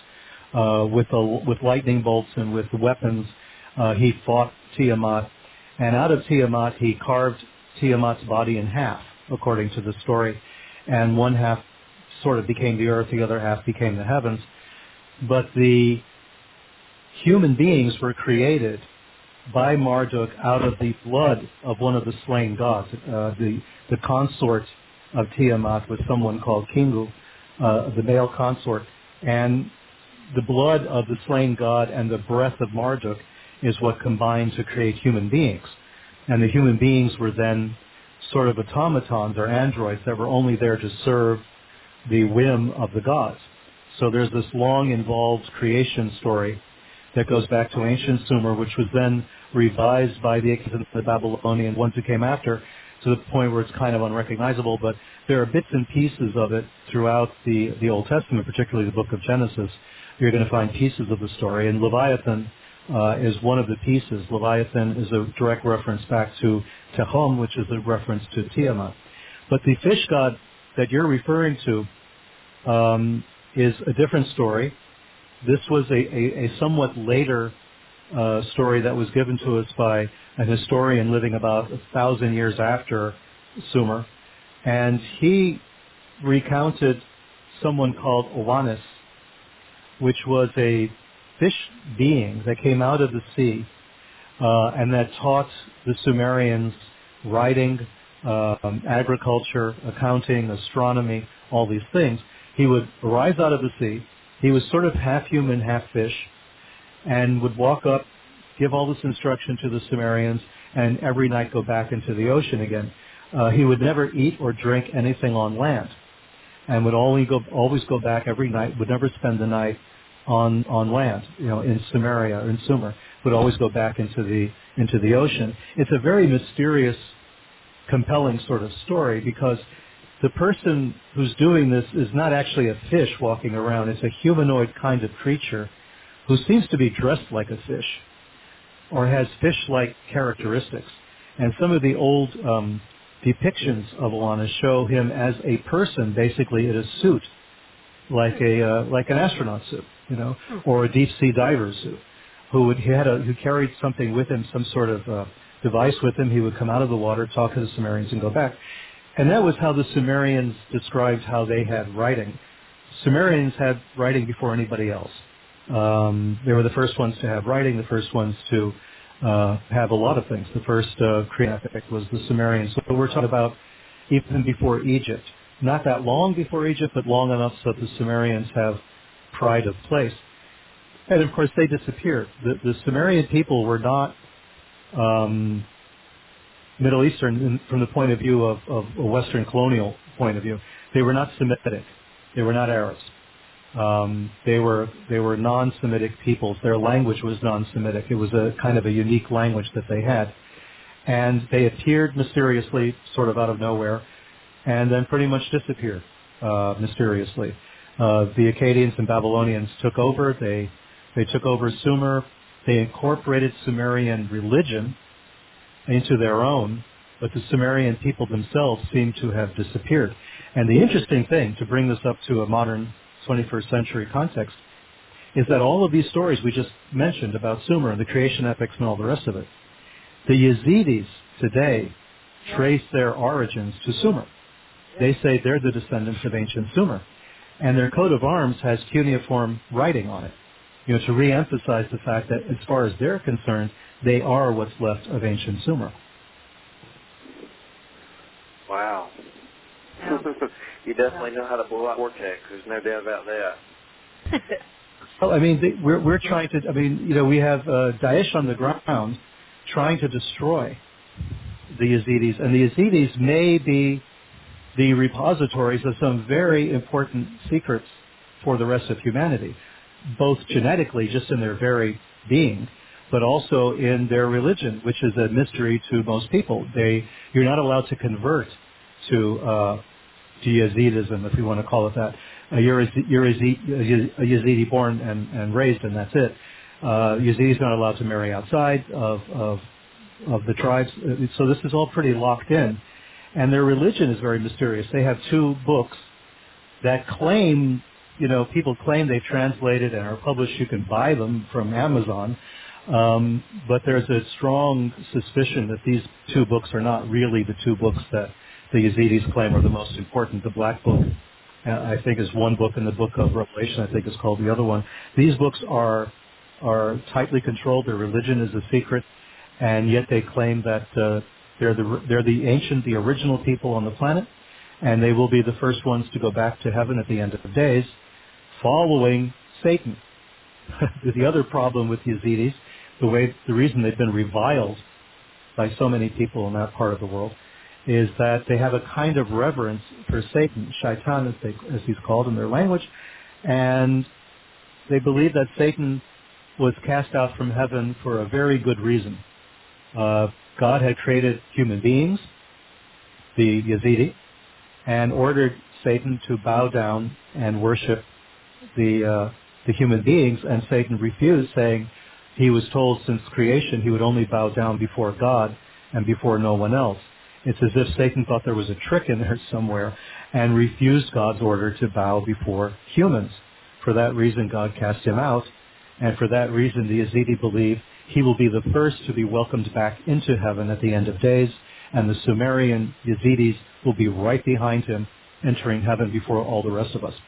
with lightning bolts and with weapons. He fought Tiamat, and out of Tiamat he carved Tiamat's body in half, according to the story, and one half sort of became the earth, the other half became the heavens. But the human beings were created by Marduk out of the blood of one of the slain gods. The consort of Tiamat was someone called Kingu, the male consort, and the blood of the slain god and the breath of Marduk is what combined to create human beings. And the human beings were then sort of automatons or androids that were only there to serve the whim of the gods. So there's this long involved creation story that goes back to ancient Sumer, which was then revised by the Babylonian ones who came after, to the point where it's kind of unrecognizable, but there are bits and pieces of it throughout the Old Testament, particularly the book of Genesis. You're going to find pieces of the story, and Leviathan is one of the pieces. Leviathan is a direct reference back to Tehom, which is a reference to Tiamat. But the fish god that you're referring to is a different story. This was a somewhat later story that was given to us by a historian living about 1,000 years after Sumer, and he recounted someone called Oannes, which was a fish being that came out of the sea and that taught the Sumerians writing, agriculture, accounting, astronomy, all these things. He would arise out of the sea. He was sort of half human, half fish, and would walk up, give all this instruction to the Sumerians, and every night go back into the ocean again. He would never eat or drink anything on land, and would always go back every night, would never spend the night on land, in Sumeria or in Sumer, would always go back into the ocean. It's a very mysterious, compelling sort of story, because the person who's doing this is not actually a fish walking around. It's a humanoid kind of creature who seems to be dressed like a fish or has fish-like characteristics. And some of the old depictions of Oannes show him as a person, basically in a suit, like an astronaut suit, or a deep-sea diver suit, who carried something with him, some sort of device with him. He would come out of the water, talk to the Sumerians, and go back. And that was how the Sumerians described how they had writing. Sumerians had writing before anybody else. They were the first ones to have writing, the first ones to have a lot of things. The first creative epic was the Sumerians. So we're talking about even before Egypt. Not that long before Egypt, but long enough so that the Sumerians have pride of place. And of course they disappeared. The Sumerian people were not Middle Eastern from the point of view of a Western colonial point of view. They were not Semitic. They were not Arabs. They were non-Semitic peoples. Their language was non-Semitic. It was a kind of a unique language that they had. And they appeared mysteriously, sort of out of nowhere, and then pretty much disappeared mysteriously. The Akkadians and Babylonians took over. They took over Sumer. They incorporated Sumerian religion into their own, but the Sumerian people themselves seem to have disappeared. And the interesting thing, to bring this up to a modern 21st century context, is that all of these stories we just mentioned about Sumer and the creation epics and all the rest of it, the Yazidis today trace their origins to Sumer. They say they're the descendants of ancient Sumer. And their coat of arms has cuneiform writing on it, to re-emphasize the fact that as far as they're concerned, they are what's left of ancient Sumer. Wow. You definitely know how to blow up vortex. There's no doubt about that. Well, we're trying to, we have Daesh on the ground trying to destroy the Yazidis. And the Yazidis may be the repositories of some very important secrets for the rest of humanity, both genetically, just in their very being, but also in their religion, which is a mystery to most people. You're not allowed to convert to Yazidism, if you want to call it that. You're a Yazidi born and raised, and that's it. Yazidis not allowed to marry outside of the tribes. So this is all pretty locked in. And their religion is very mysterious. They have 2 books that claim, people claim they've translated and are published. You can buy them from Amazon. But there's a strong suspicion that these 2 books are not really the 2 books that the Yazidis claim are the most important. The Black Book, I think, is one book, and the Book of Revelation, I think, is called the other one. These books are tightly controlled. Their religion is a secret, and yet they claim that they're the original people on the planet, and they will be the first ones to go back to heaven at the end of the days, following Satan. The other problem with Yazidis, the reason they've been reviled by so many people in that part of the world, is that they have a kind of reverence for Satan, Shaitan as he's called in their language, and they believe that Satan was cast out from heaven for a very good reason. God had created human beings, the Yazidi, and ordered Satan to bow down and worship the human beings, and Satan refused, saying he was told since creation he would only bow down before God and before no one else. It's as if Satan thought there was a trick in there somewhere and refused God's order to bow before humans. For that reason, God cast him out, and for that reason, the Yazidi believe he will be the first to be welcomed back into heaven at the end of days, and the Sumerian Yazidis will be right behind him, entering heaven before all the rest of us.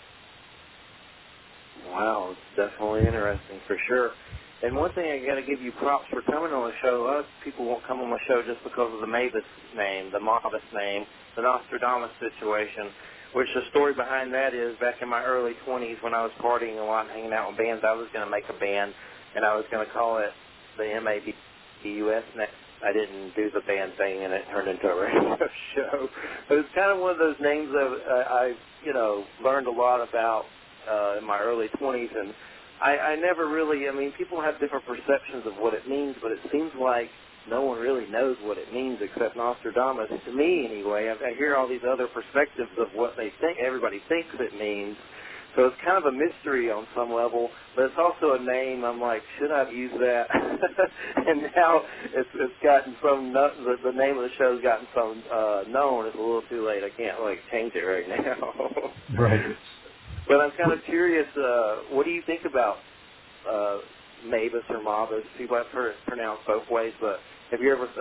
Wow, it's definitely interesting for sure. And one thing I got to give you props for coming on the show. A lot of people won't come on the show just because of the Mavis name, the Mavis name, the Nostradamus situation, which the story behind that is back in my early 20s when I was partying a lot and hanging out with bands, I was going to make a band, and I was going to call it the MABUS next. I didn't do the band thing, and it turned into a radio show. But it's kind of one of those names that I learned a lot about in my early 20s, and I never really, people have different perceptions of what it means, but it seems like no one really knows what it means except Nostradamus. To me, anyway, I hear all these other perspectives of what they think, everybody thinks it means. So it's kind of a mystery on some level, but it's also a name. I'm like, should I use that? And now it's gotten the name of the show's gotten so known, it's a little too late. I can't change it right now. Right. But I'm kind of curious, what do you think about Mavis or Mavis? People have heard it pronounced both ways, but have you ever,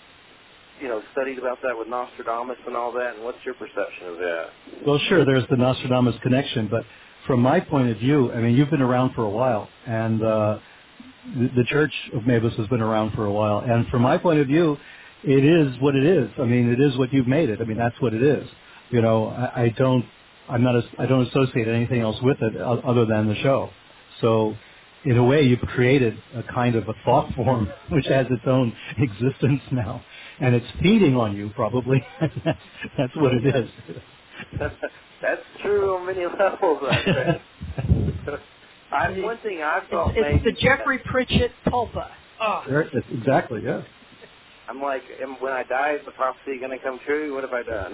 studied about that with Nostradamus and all that, and what's your perception of that? Well, sure, there's the Nostradamus connection, but from my point of view, you've been around for a while, and the Church of Mavis has been around for a while, and from my point of view, it is what it is. It is what you've made it. That's what it is. I don't associate anything else with it other than the show. So, in a way, you've created a kind of a thought form which has its own existence now, and it's feeding on you, probably. That's what it is. That's true on many levels, I think. One thing I've thought it's the Jeffrey Pritchett Pulpa. Oh. Exactly, yeah. I'm like, when I die, is the prophecy going to come true? What have I done?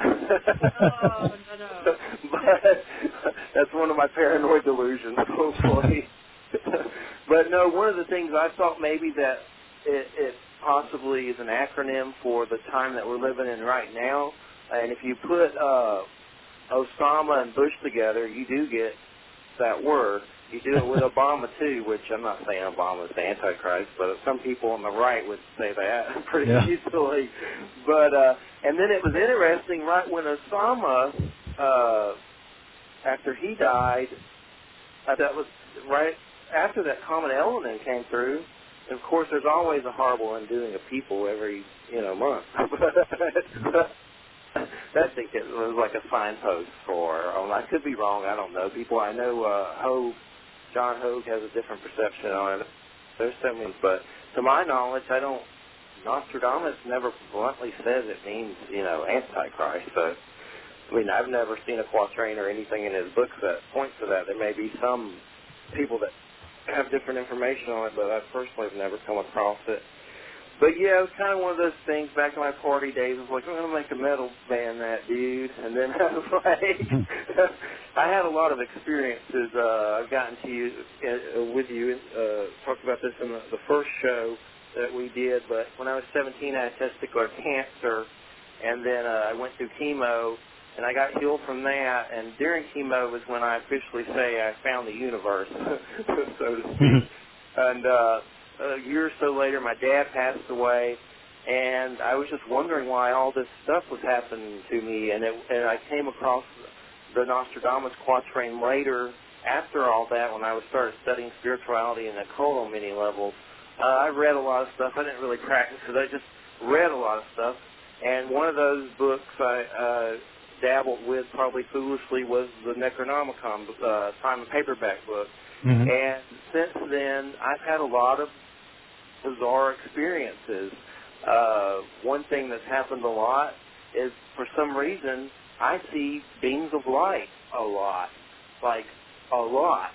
No. But that's one of my paranoid delusions, hopefully. But no, one of the things I thought maybe that it possibly is an acronym for the time that we're living in right now. And if you put Osama and Bush together, you do get that word. You do it with Obama, too, which I'm not saying Obama is the Antichrist, but some people on the right would say that pretty easily. But and then it was interesting, right when Osama, after he died, that was right after that common element came through. And of course, there's always a horrible undoing of people every month. I think it was like a signpost for. I could be wrong. I don't know. People I know, John Hogue has a different perception on it. There's so many, but to my knowledge, I don't Nostradamus never bluntly says it means, Antichrist. So, I mean, I've never seen a quatrain or anything in his books that points to that. There may be some people that have different information on it, but I personally have never come across it. But yeah, it was kind of one of those things back in my party days. I was like, I'm going to make a metal band, that dude. And then I was like, I had a lot of experiences. I've gotten to you, with you, talked about this in the first show that we did. But when I was 17, I had testicular cancer, and then I went through chemo, and I got healed from that. And during chemo was when I officially say I found the universe, so to speak. And a year or so later, my dad passed away, and I was just wondering why all this stuff was happening to me. And I came across the Nostradamus quatrain later, after all that, when I started studying spirituality and occult on many levels. I read a lot of stuff. I didn't really practice it. I just read a lot of stuff. And one of those books I dabbled with, probably foolishly, was the Necronomicon, time and paperback book. Mm-hmm. And since then, I've had a lot of bizarre experiences. One thing that's happened a lot is, for some reason, I see beams of light a lot. Like, a lot.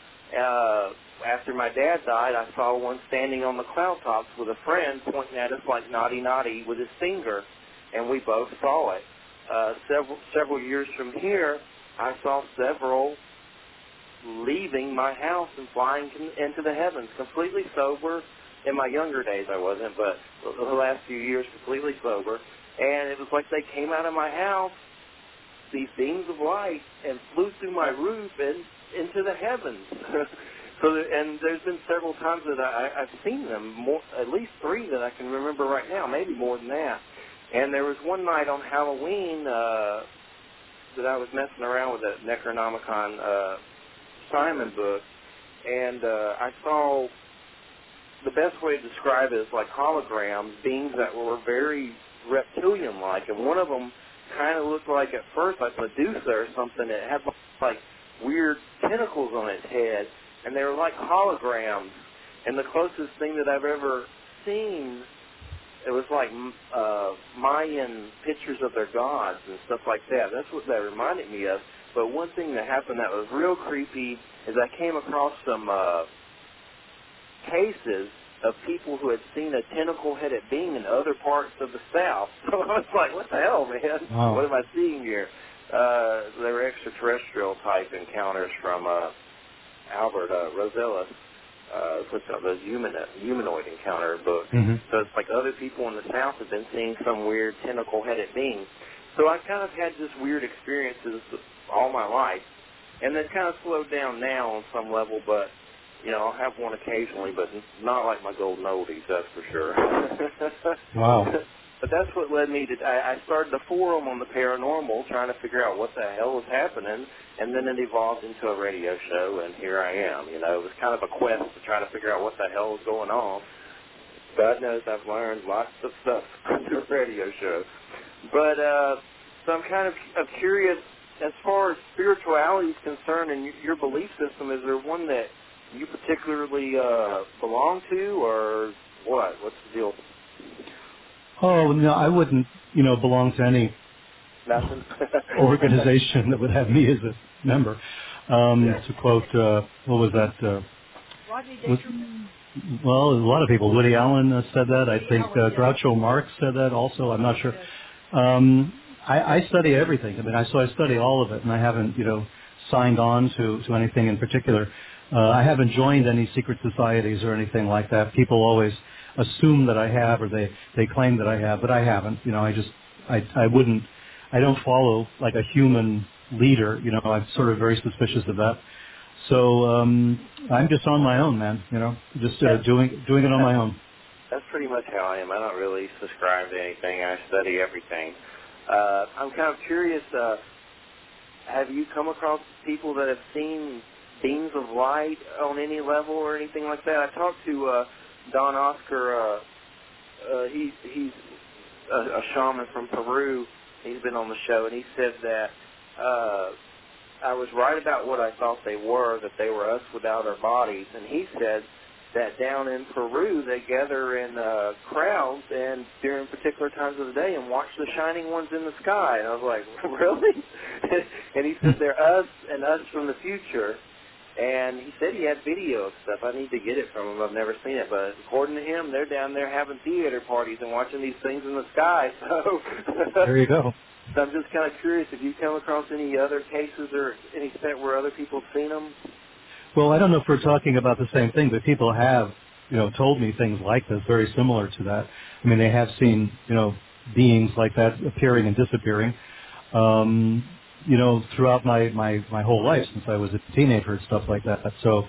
After my dad died, I saw one standing on the cloud tops with a friend pointing at us like naughty naughty with his finger, and we both saw it. Several years from here, I saw several leaving my house and flying into the heavens, completely sober. In my younger days, I wasn't, but the last few years, completely sober. And it was like they came out of my house, these beams of light, and flew through my roof and into the heavens. And there's been several times that I've seen them, at least 3 that I can remember right now, maybe more than that. And there was one night on Halloween that I was messing around with the Necronomicon Simon book, and I saw, the best way to describe it is like holograms, beings that were very reptilian-like, and one of them kind of looked like, at first, like Medusa or something. It had like weird tentacles on its head, and they were like holograms. And the closest thing that I've ever seen, it was like Mayan pictures of their gods and stuff like that. That's what that reminded me of. But one thing that happened that was real creepy is I came across some cases of people who had seen a tentacle-headed being in other parts of the South. So I was like, what the hell, man? Wow. What am I seeing here? They were extraterrestrial-type encounters from Albert Rosella. Puts out those humanoid encounter books. Mm-hmm. So it's like other people in the South have been seeing some weird tentacle-headed being. So I kind of had just weird experiences all my life. And they've kind of slowed down now on some level, but, I'll have one occasionally, but not like my golden oldies, that's for sure. Wow. But that's what led me to, I started a forum on the paranormal, trying to figure out what the hell was happening, and then it evolved into a radio show, and here I am. It was kind of a quest to try to figure out what the hell was going on. God knows I've learned lots of stuff through a radio show. But, so I'm kind of curious, as far as spirituality is concerned and your belief system, is there one that you particularly belong to, or what? What's the deal? Oh, no, I wouldn't, belong to any organization that would have me as a member. To quote, what was that? Rodney Dangerfield. Well, a lot of people. Woody Allen said that. I think Groucho Marx said that also. I'm not sure. I study everything. I study all of it, and I haven't, signed on to anything in particular. I haven't joined any secret societies or anything like that. People always assume that I have, or they claim that I have, but I haven't. I don't follow like a human leader. I'm sort of very suspicious of that. So I'm just on my own, man. Just doing it on my own. That's pretty much how I am. I don't really subscribe to anything. I study everything. I'm kind of curious, have you come across people that have seen beams of light on any level or anything like that? I talked to Don Oscar. He's a shaman from Peru. He's been on the show, and he said that I was right about what I thought they were, that they were us without our bodies. And he said that down in Peru they gather in crowds and during particular times of the day and watch the shining ones in the sky. And I was like, really? And he said they're us and us from the future. And he said he had video of stuff. I need to get it from him. I've never seen it. But according to him, they're down there having theater parties and watching these things in the sky. So there you go. So I'm just kind of curious if you come across any other cases or any extent where other people have seen them. Well, I don't know if we're talking about the same thing, but people have, told me things like this, very similar to that. I mean, they have seen, beings like that appearing and disappearing. Throughout my whole life since I was a teenager and stuff like that. So,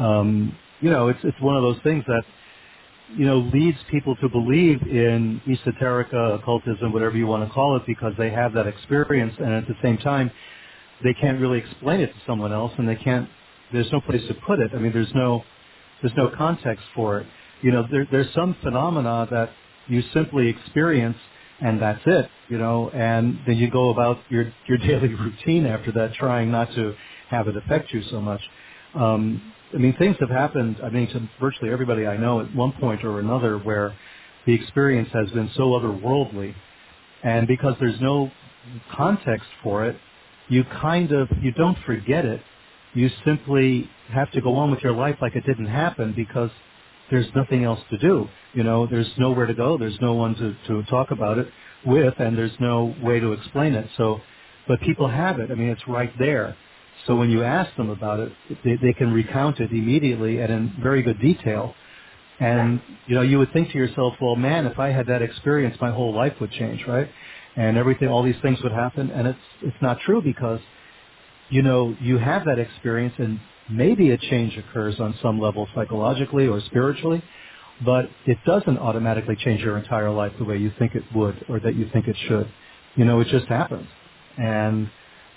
it's one of those things that, leads people to believe in esoterica, occultism, whatever you want to call it, because they have that experience, and at the same time, they can't really explain it to someone else, and there's no place to put it. I mean, there's no context for it. There's some phenomena that you simply experience, and that's it, and then you go about your daily routine after that, trying not to have it affect you so much. Things have happened, to virtually everybody I know at one point or another where the experience has been so otherworldly, and because there's no context for it, you don't forget it. You simply have to go on with your life like it didn't happen because there's nothing else to do. There's nowhere to go. There's no one to talk about it with, and there's no way to explain it. So, but people have it. It's right there. So when you ask them about it, they can recount it immediately and in very good detail. And, you would think to yourself, well, man, if I had that experience, my whole life would change, right? And all these things would happen. And it's not true because, you have that experience and maybe a change occurs on some level psychologically or spiritually, but it doesn't automatically change your entire life the way you think it would or that you think it should. It just happens. And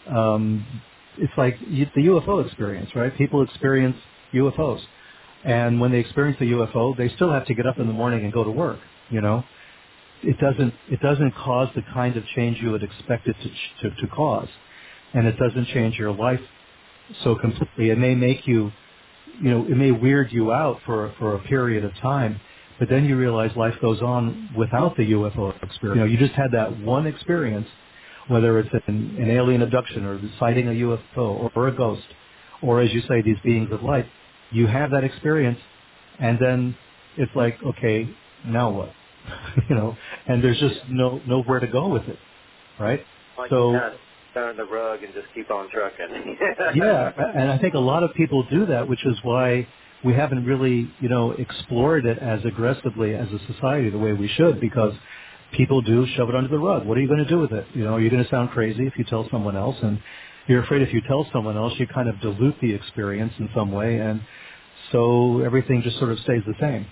it's like the UFO experience, right? People experience UFOs. And when they experience the UFO, they still have to get up in the morning and go to work, It doesn't cause the kind of change you would expect it to cause. And it doesn't change your life so completely. It may make you, it may weird you out for a period of time, but then you realize life goes on without the UFO experience. You just had that one experience, whether it's an alien abduction or sighting a UFO or a ghost, or as you say, these beings of light. You have that experience, and then it's like, okay, now what? And there's just nowhere to go with it, right? Like so. Turn the rug and just keep on trucking. Yeah, and I think a lot of people do that, which is why we haven't really, explored it as aggressively as a society the way we should, because people do shove it under the rug. What are you going to do with it? Are you going to sound crazy if you tell someone else? And you're afraid if you tell someone else, you kind of dilute the experience in some way, and so everything just sort of stays the same.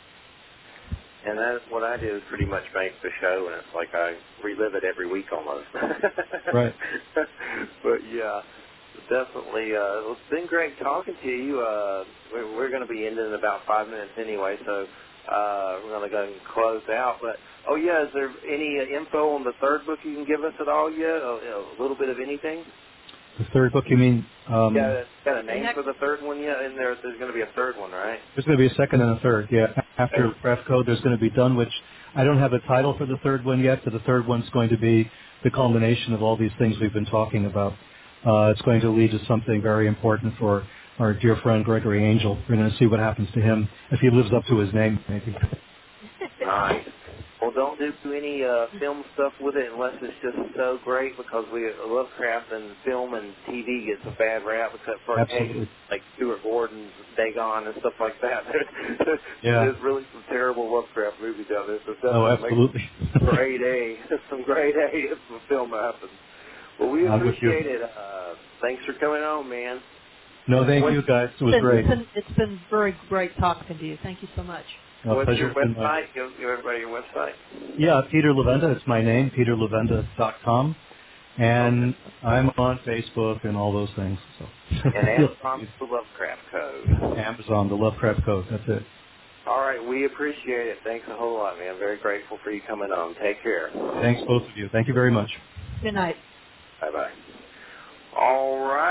And that's what I do is pretty much make the show, and it's like I relive it every week almost. Right. But yeah, definitely. It's been great talking to you. We're going to be ending in about 5 minutes anyway, so we're going to go and close out. But is there any info on the third book you can give us at all yet? A little bit of anything? The third book, you mean? Got a name for the third one yet? And there's going to be a third one, right? There's going to be a second and a third, yeah. After Craft Code, there's going to be Dunwich. I don't have a title for the third one yet, but the third one's going to be the culmination of all these things we've been talking about. It's going to lead to something very important for our dear friend Gregory Angel. We're going to see what happens to him if he lives up to his name, maybe. Nice. Well, don't do any film stuff with it unless it's just so great, because Lovecraft and film and TV gets a bad rap, except for cases like Stuart Gordon's Dagon and stuff like that. There's really some terrible Lovecraft movies out there. So absolutely. Some grade A if the film happens. Well, we appreciate it. Thanks for coming on, man. No, thank you, guys. It was great. It's been very great talking to you. Thank you so much. What's your website? Give everybody your website. Yeah, Peter Levenda. It's my name, peterlevenda.com. And I'm on Facebook and all those things. So. And Amazon, the Lovecraft Code. Amazon, the Lovecraft Code. That's it. All right. We appreciate it. Thanks a whole lot, man. Very grateful for you coming on. Take care. Thanks, both of you. Thank you very much. Good night. Bye-bye. All right.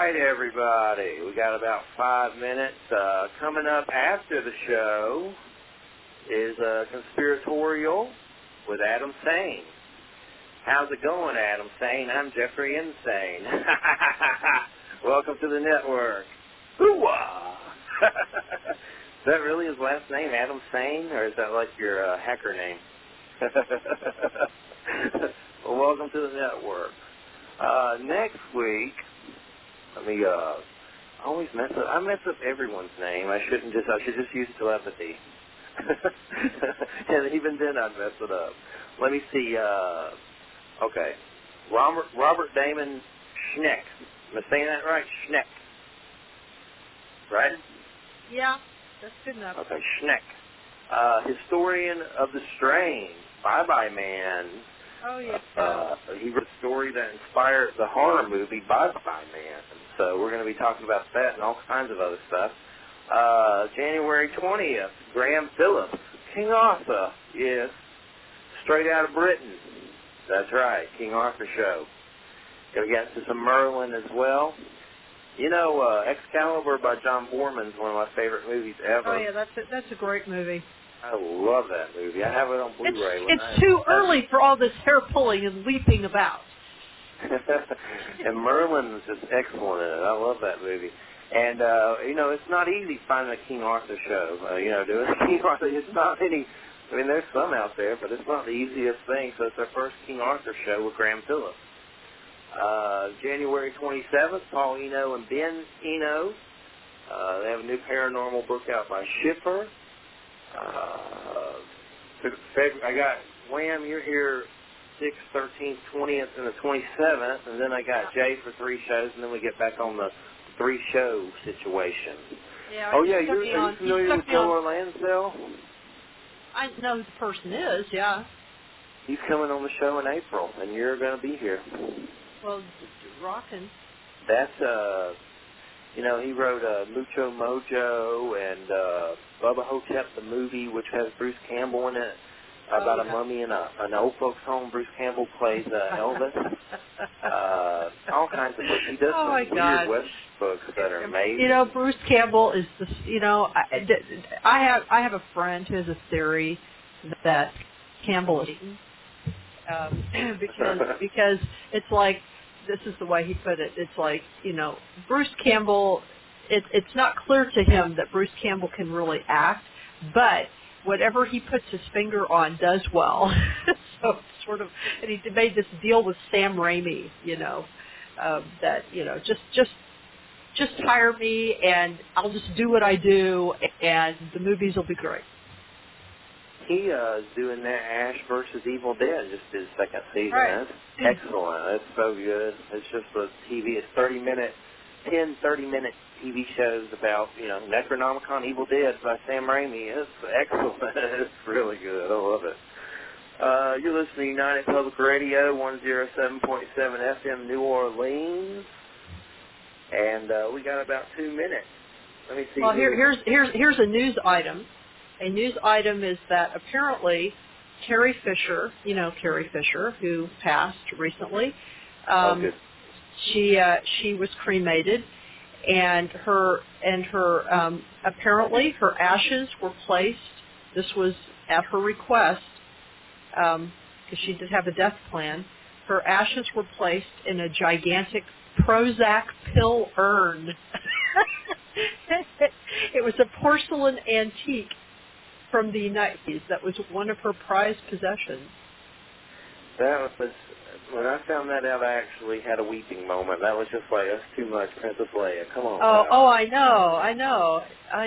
right, everybody. We got about 5 minutes. Coming up after the show is Conspiratorial with Adam Sane. How's it going, Adam Sane? I'm Jeffrey Insane. Welcome to the network. Hoo-wah! Is that really his last name, Adam Sane, or is that like your hacker name? Well, welcome to the network. Next week, I always mess up. I mess up everyone's name. I should just use telepathy. And even then I'd mess it up. Let me see, okay. Robert Damon Schneck. Am I saying that right? Schneck. Right? Yeah, that's good enough. Okay, Schneck. Historian of the Strange. Bye-Bye Man. Oh, yeah. He wrote a story that inspired the horror movie Bye-Bye Man. So we're going to be talking about that and all kinds of other stuff. January 20th, Graham Phillips, King Arthur, yes, straight out of Britain. That's right, King Arthur show. Going to get into some Merlin as well. You know, Excalibur by John Boorman is one of my favorite movies ever. Oh, yeah, that's a great movie. I love that movie. I have it on Blu-ray. It's too early for all this hair pulling and leaping about. And Merlin is just excellent in it. I love that movie. And, you know, it's not easy finding a King Arthur show. Doing a King Arthur, it's not any, there's some out there, but it's not the easiest thing. So it's our first King Arthur show with Graham Phillips. January 27th, Paul Eno and Ben Eno. They have a new paranormal book out by Schiffer. I got Wham, you're here 6th, 13th, 20th, and the 27th, and then I got Jay for 3 shows, and then we get back on the 3-show situation. Yeah, are you familiar with Joe Lansdale? I know who the person is, yeah. He's coming on the show in April, and you're going to be here. Well, rockin'. That's, he wrote Mucho Mojo and Bubba Hotep, the movie, which has Bruce Campbell in it, about a mummy in an old folks' home. Bruce Campbell plays Elvis. All kinds of books. He does some weird West books that are amazing. Bruce Campbell is this. I have a friend who has a theory that Campbell is because it's like, this is the way he put it. It's like, Bruce Campbell. It's not clear to him that Bruce Campbell can really act, but whatever he puts his finger on does well. So sort of, and he made this deal with Sam Raimi, that just hire me and I'll just do what I do, and the movies will be great. He is doing that Ash versus Evil Dead, just his second season. Right. That's excellent. It's so good. It's just a TV. It's 30-minute TV shows about, Necronomicon, Evil Dead by Sam Raimi. It's excellent. It's really good. I love it. You're listening to United Public Radio, 107.7 FM, New Orleans. And we got about 2 minutes. Let me see. Well, here's a news item. A news item is that apparently Carrie Fisher, Carrie Fisher, who passed recently, she was cremated, and her apparently her ashes were placed. This was at her request, because she did have a death plan. Her ashes were placed in a gigantic Prozac pill urn. It was a porcelain antique from the United States. That was one of her prized possessions. That was, when I found that out, I actually had a weeping moment. That was just like, that's too much, Princess Leia. Come on. I know.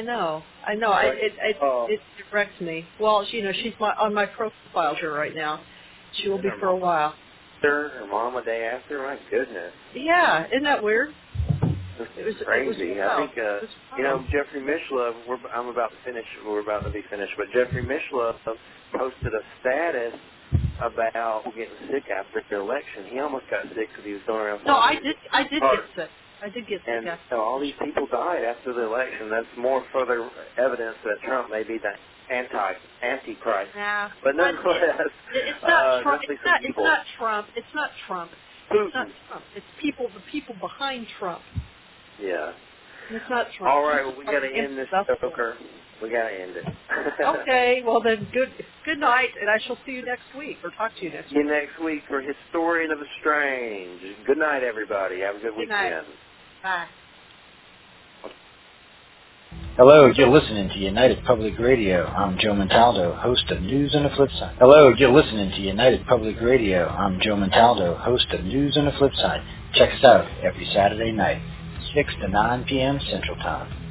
It wrecks me. Well, she's on my profile here right now. She will be for a while. Her mom a day after? My goodness. Yeah, isn't that weird? It was crazy. I think, Jeffrey Mishla, we're about to be finished, but Jeffrey Mishla posted a status about getting sick after the election. He almost got sick because he was going around. No, I did get sick. I did get sick. And all these people died after the election. That's more further evidence that Trump may be the antichrist. Nah, but nonetheless, it's not Trump. It's not Trump. Putin. It's not Trump. It's the people behind Trump. Yeah. It's not true. All right, well, we got to end this, Stoker. We got to end it. Okay, well then, good night, and I shall see you next week, or talk to you next week. See you next week for Historian of the Strange. Good night, everybody. Have a good weekend. Night. Bye. Hello, you're listening to United Public Radio. I'm Joe Montaldo, host of News on the Flip Side. Hello, you're listening to United Public Radio. I'm Joe Montaldo, host of News on the Flip Side. Check us out every Saturday night, 6 to 9 p.m. Central Time.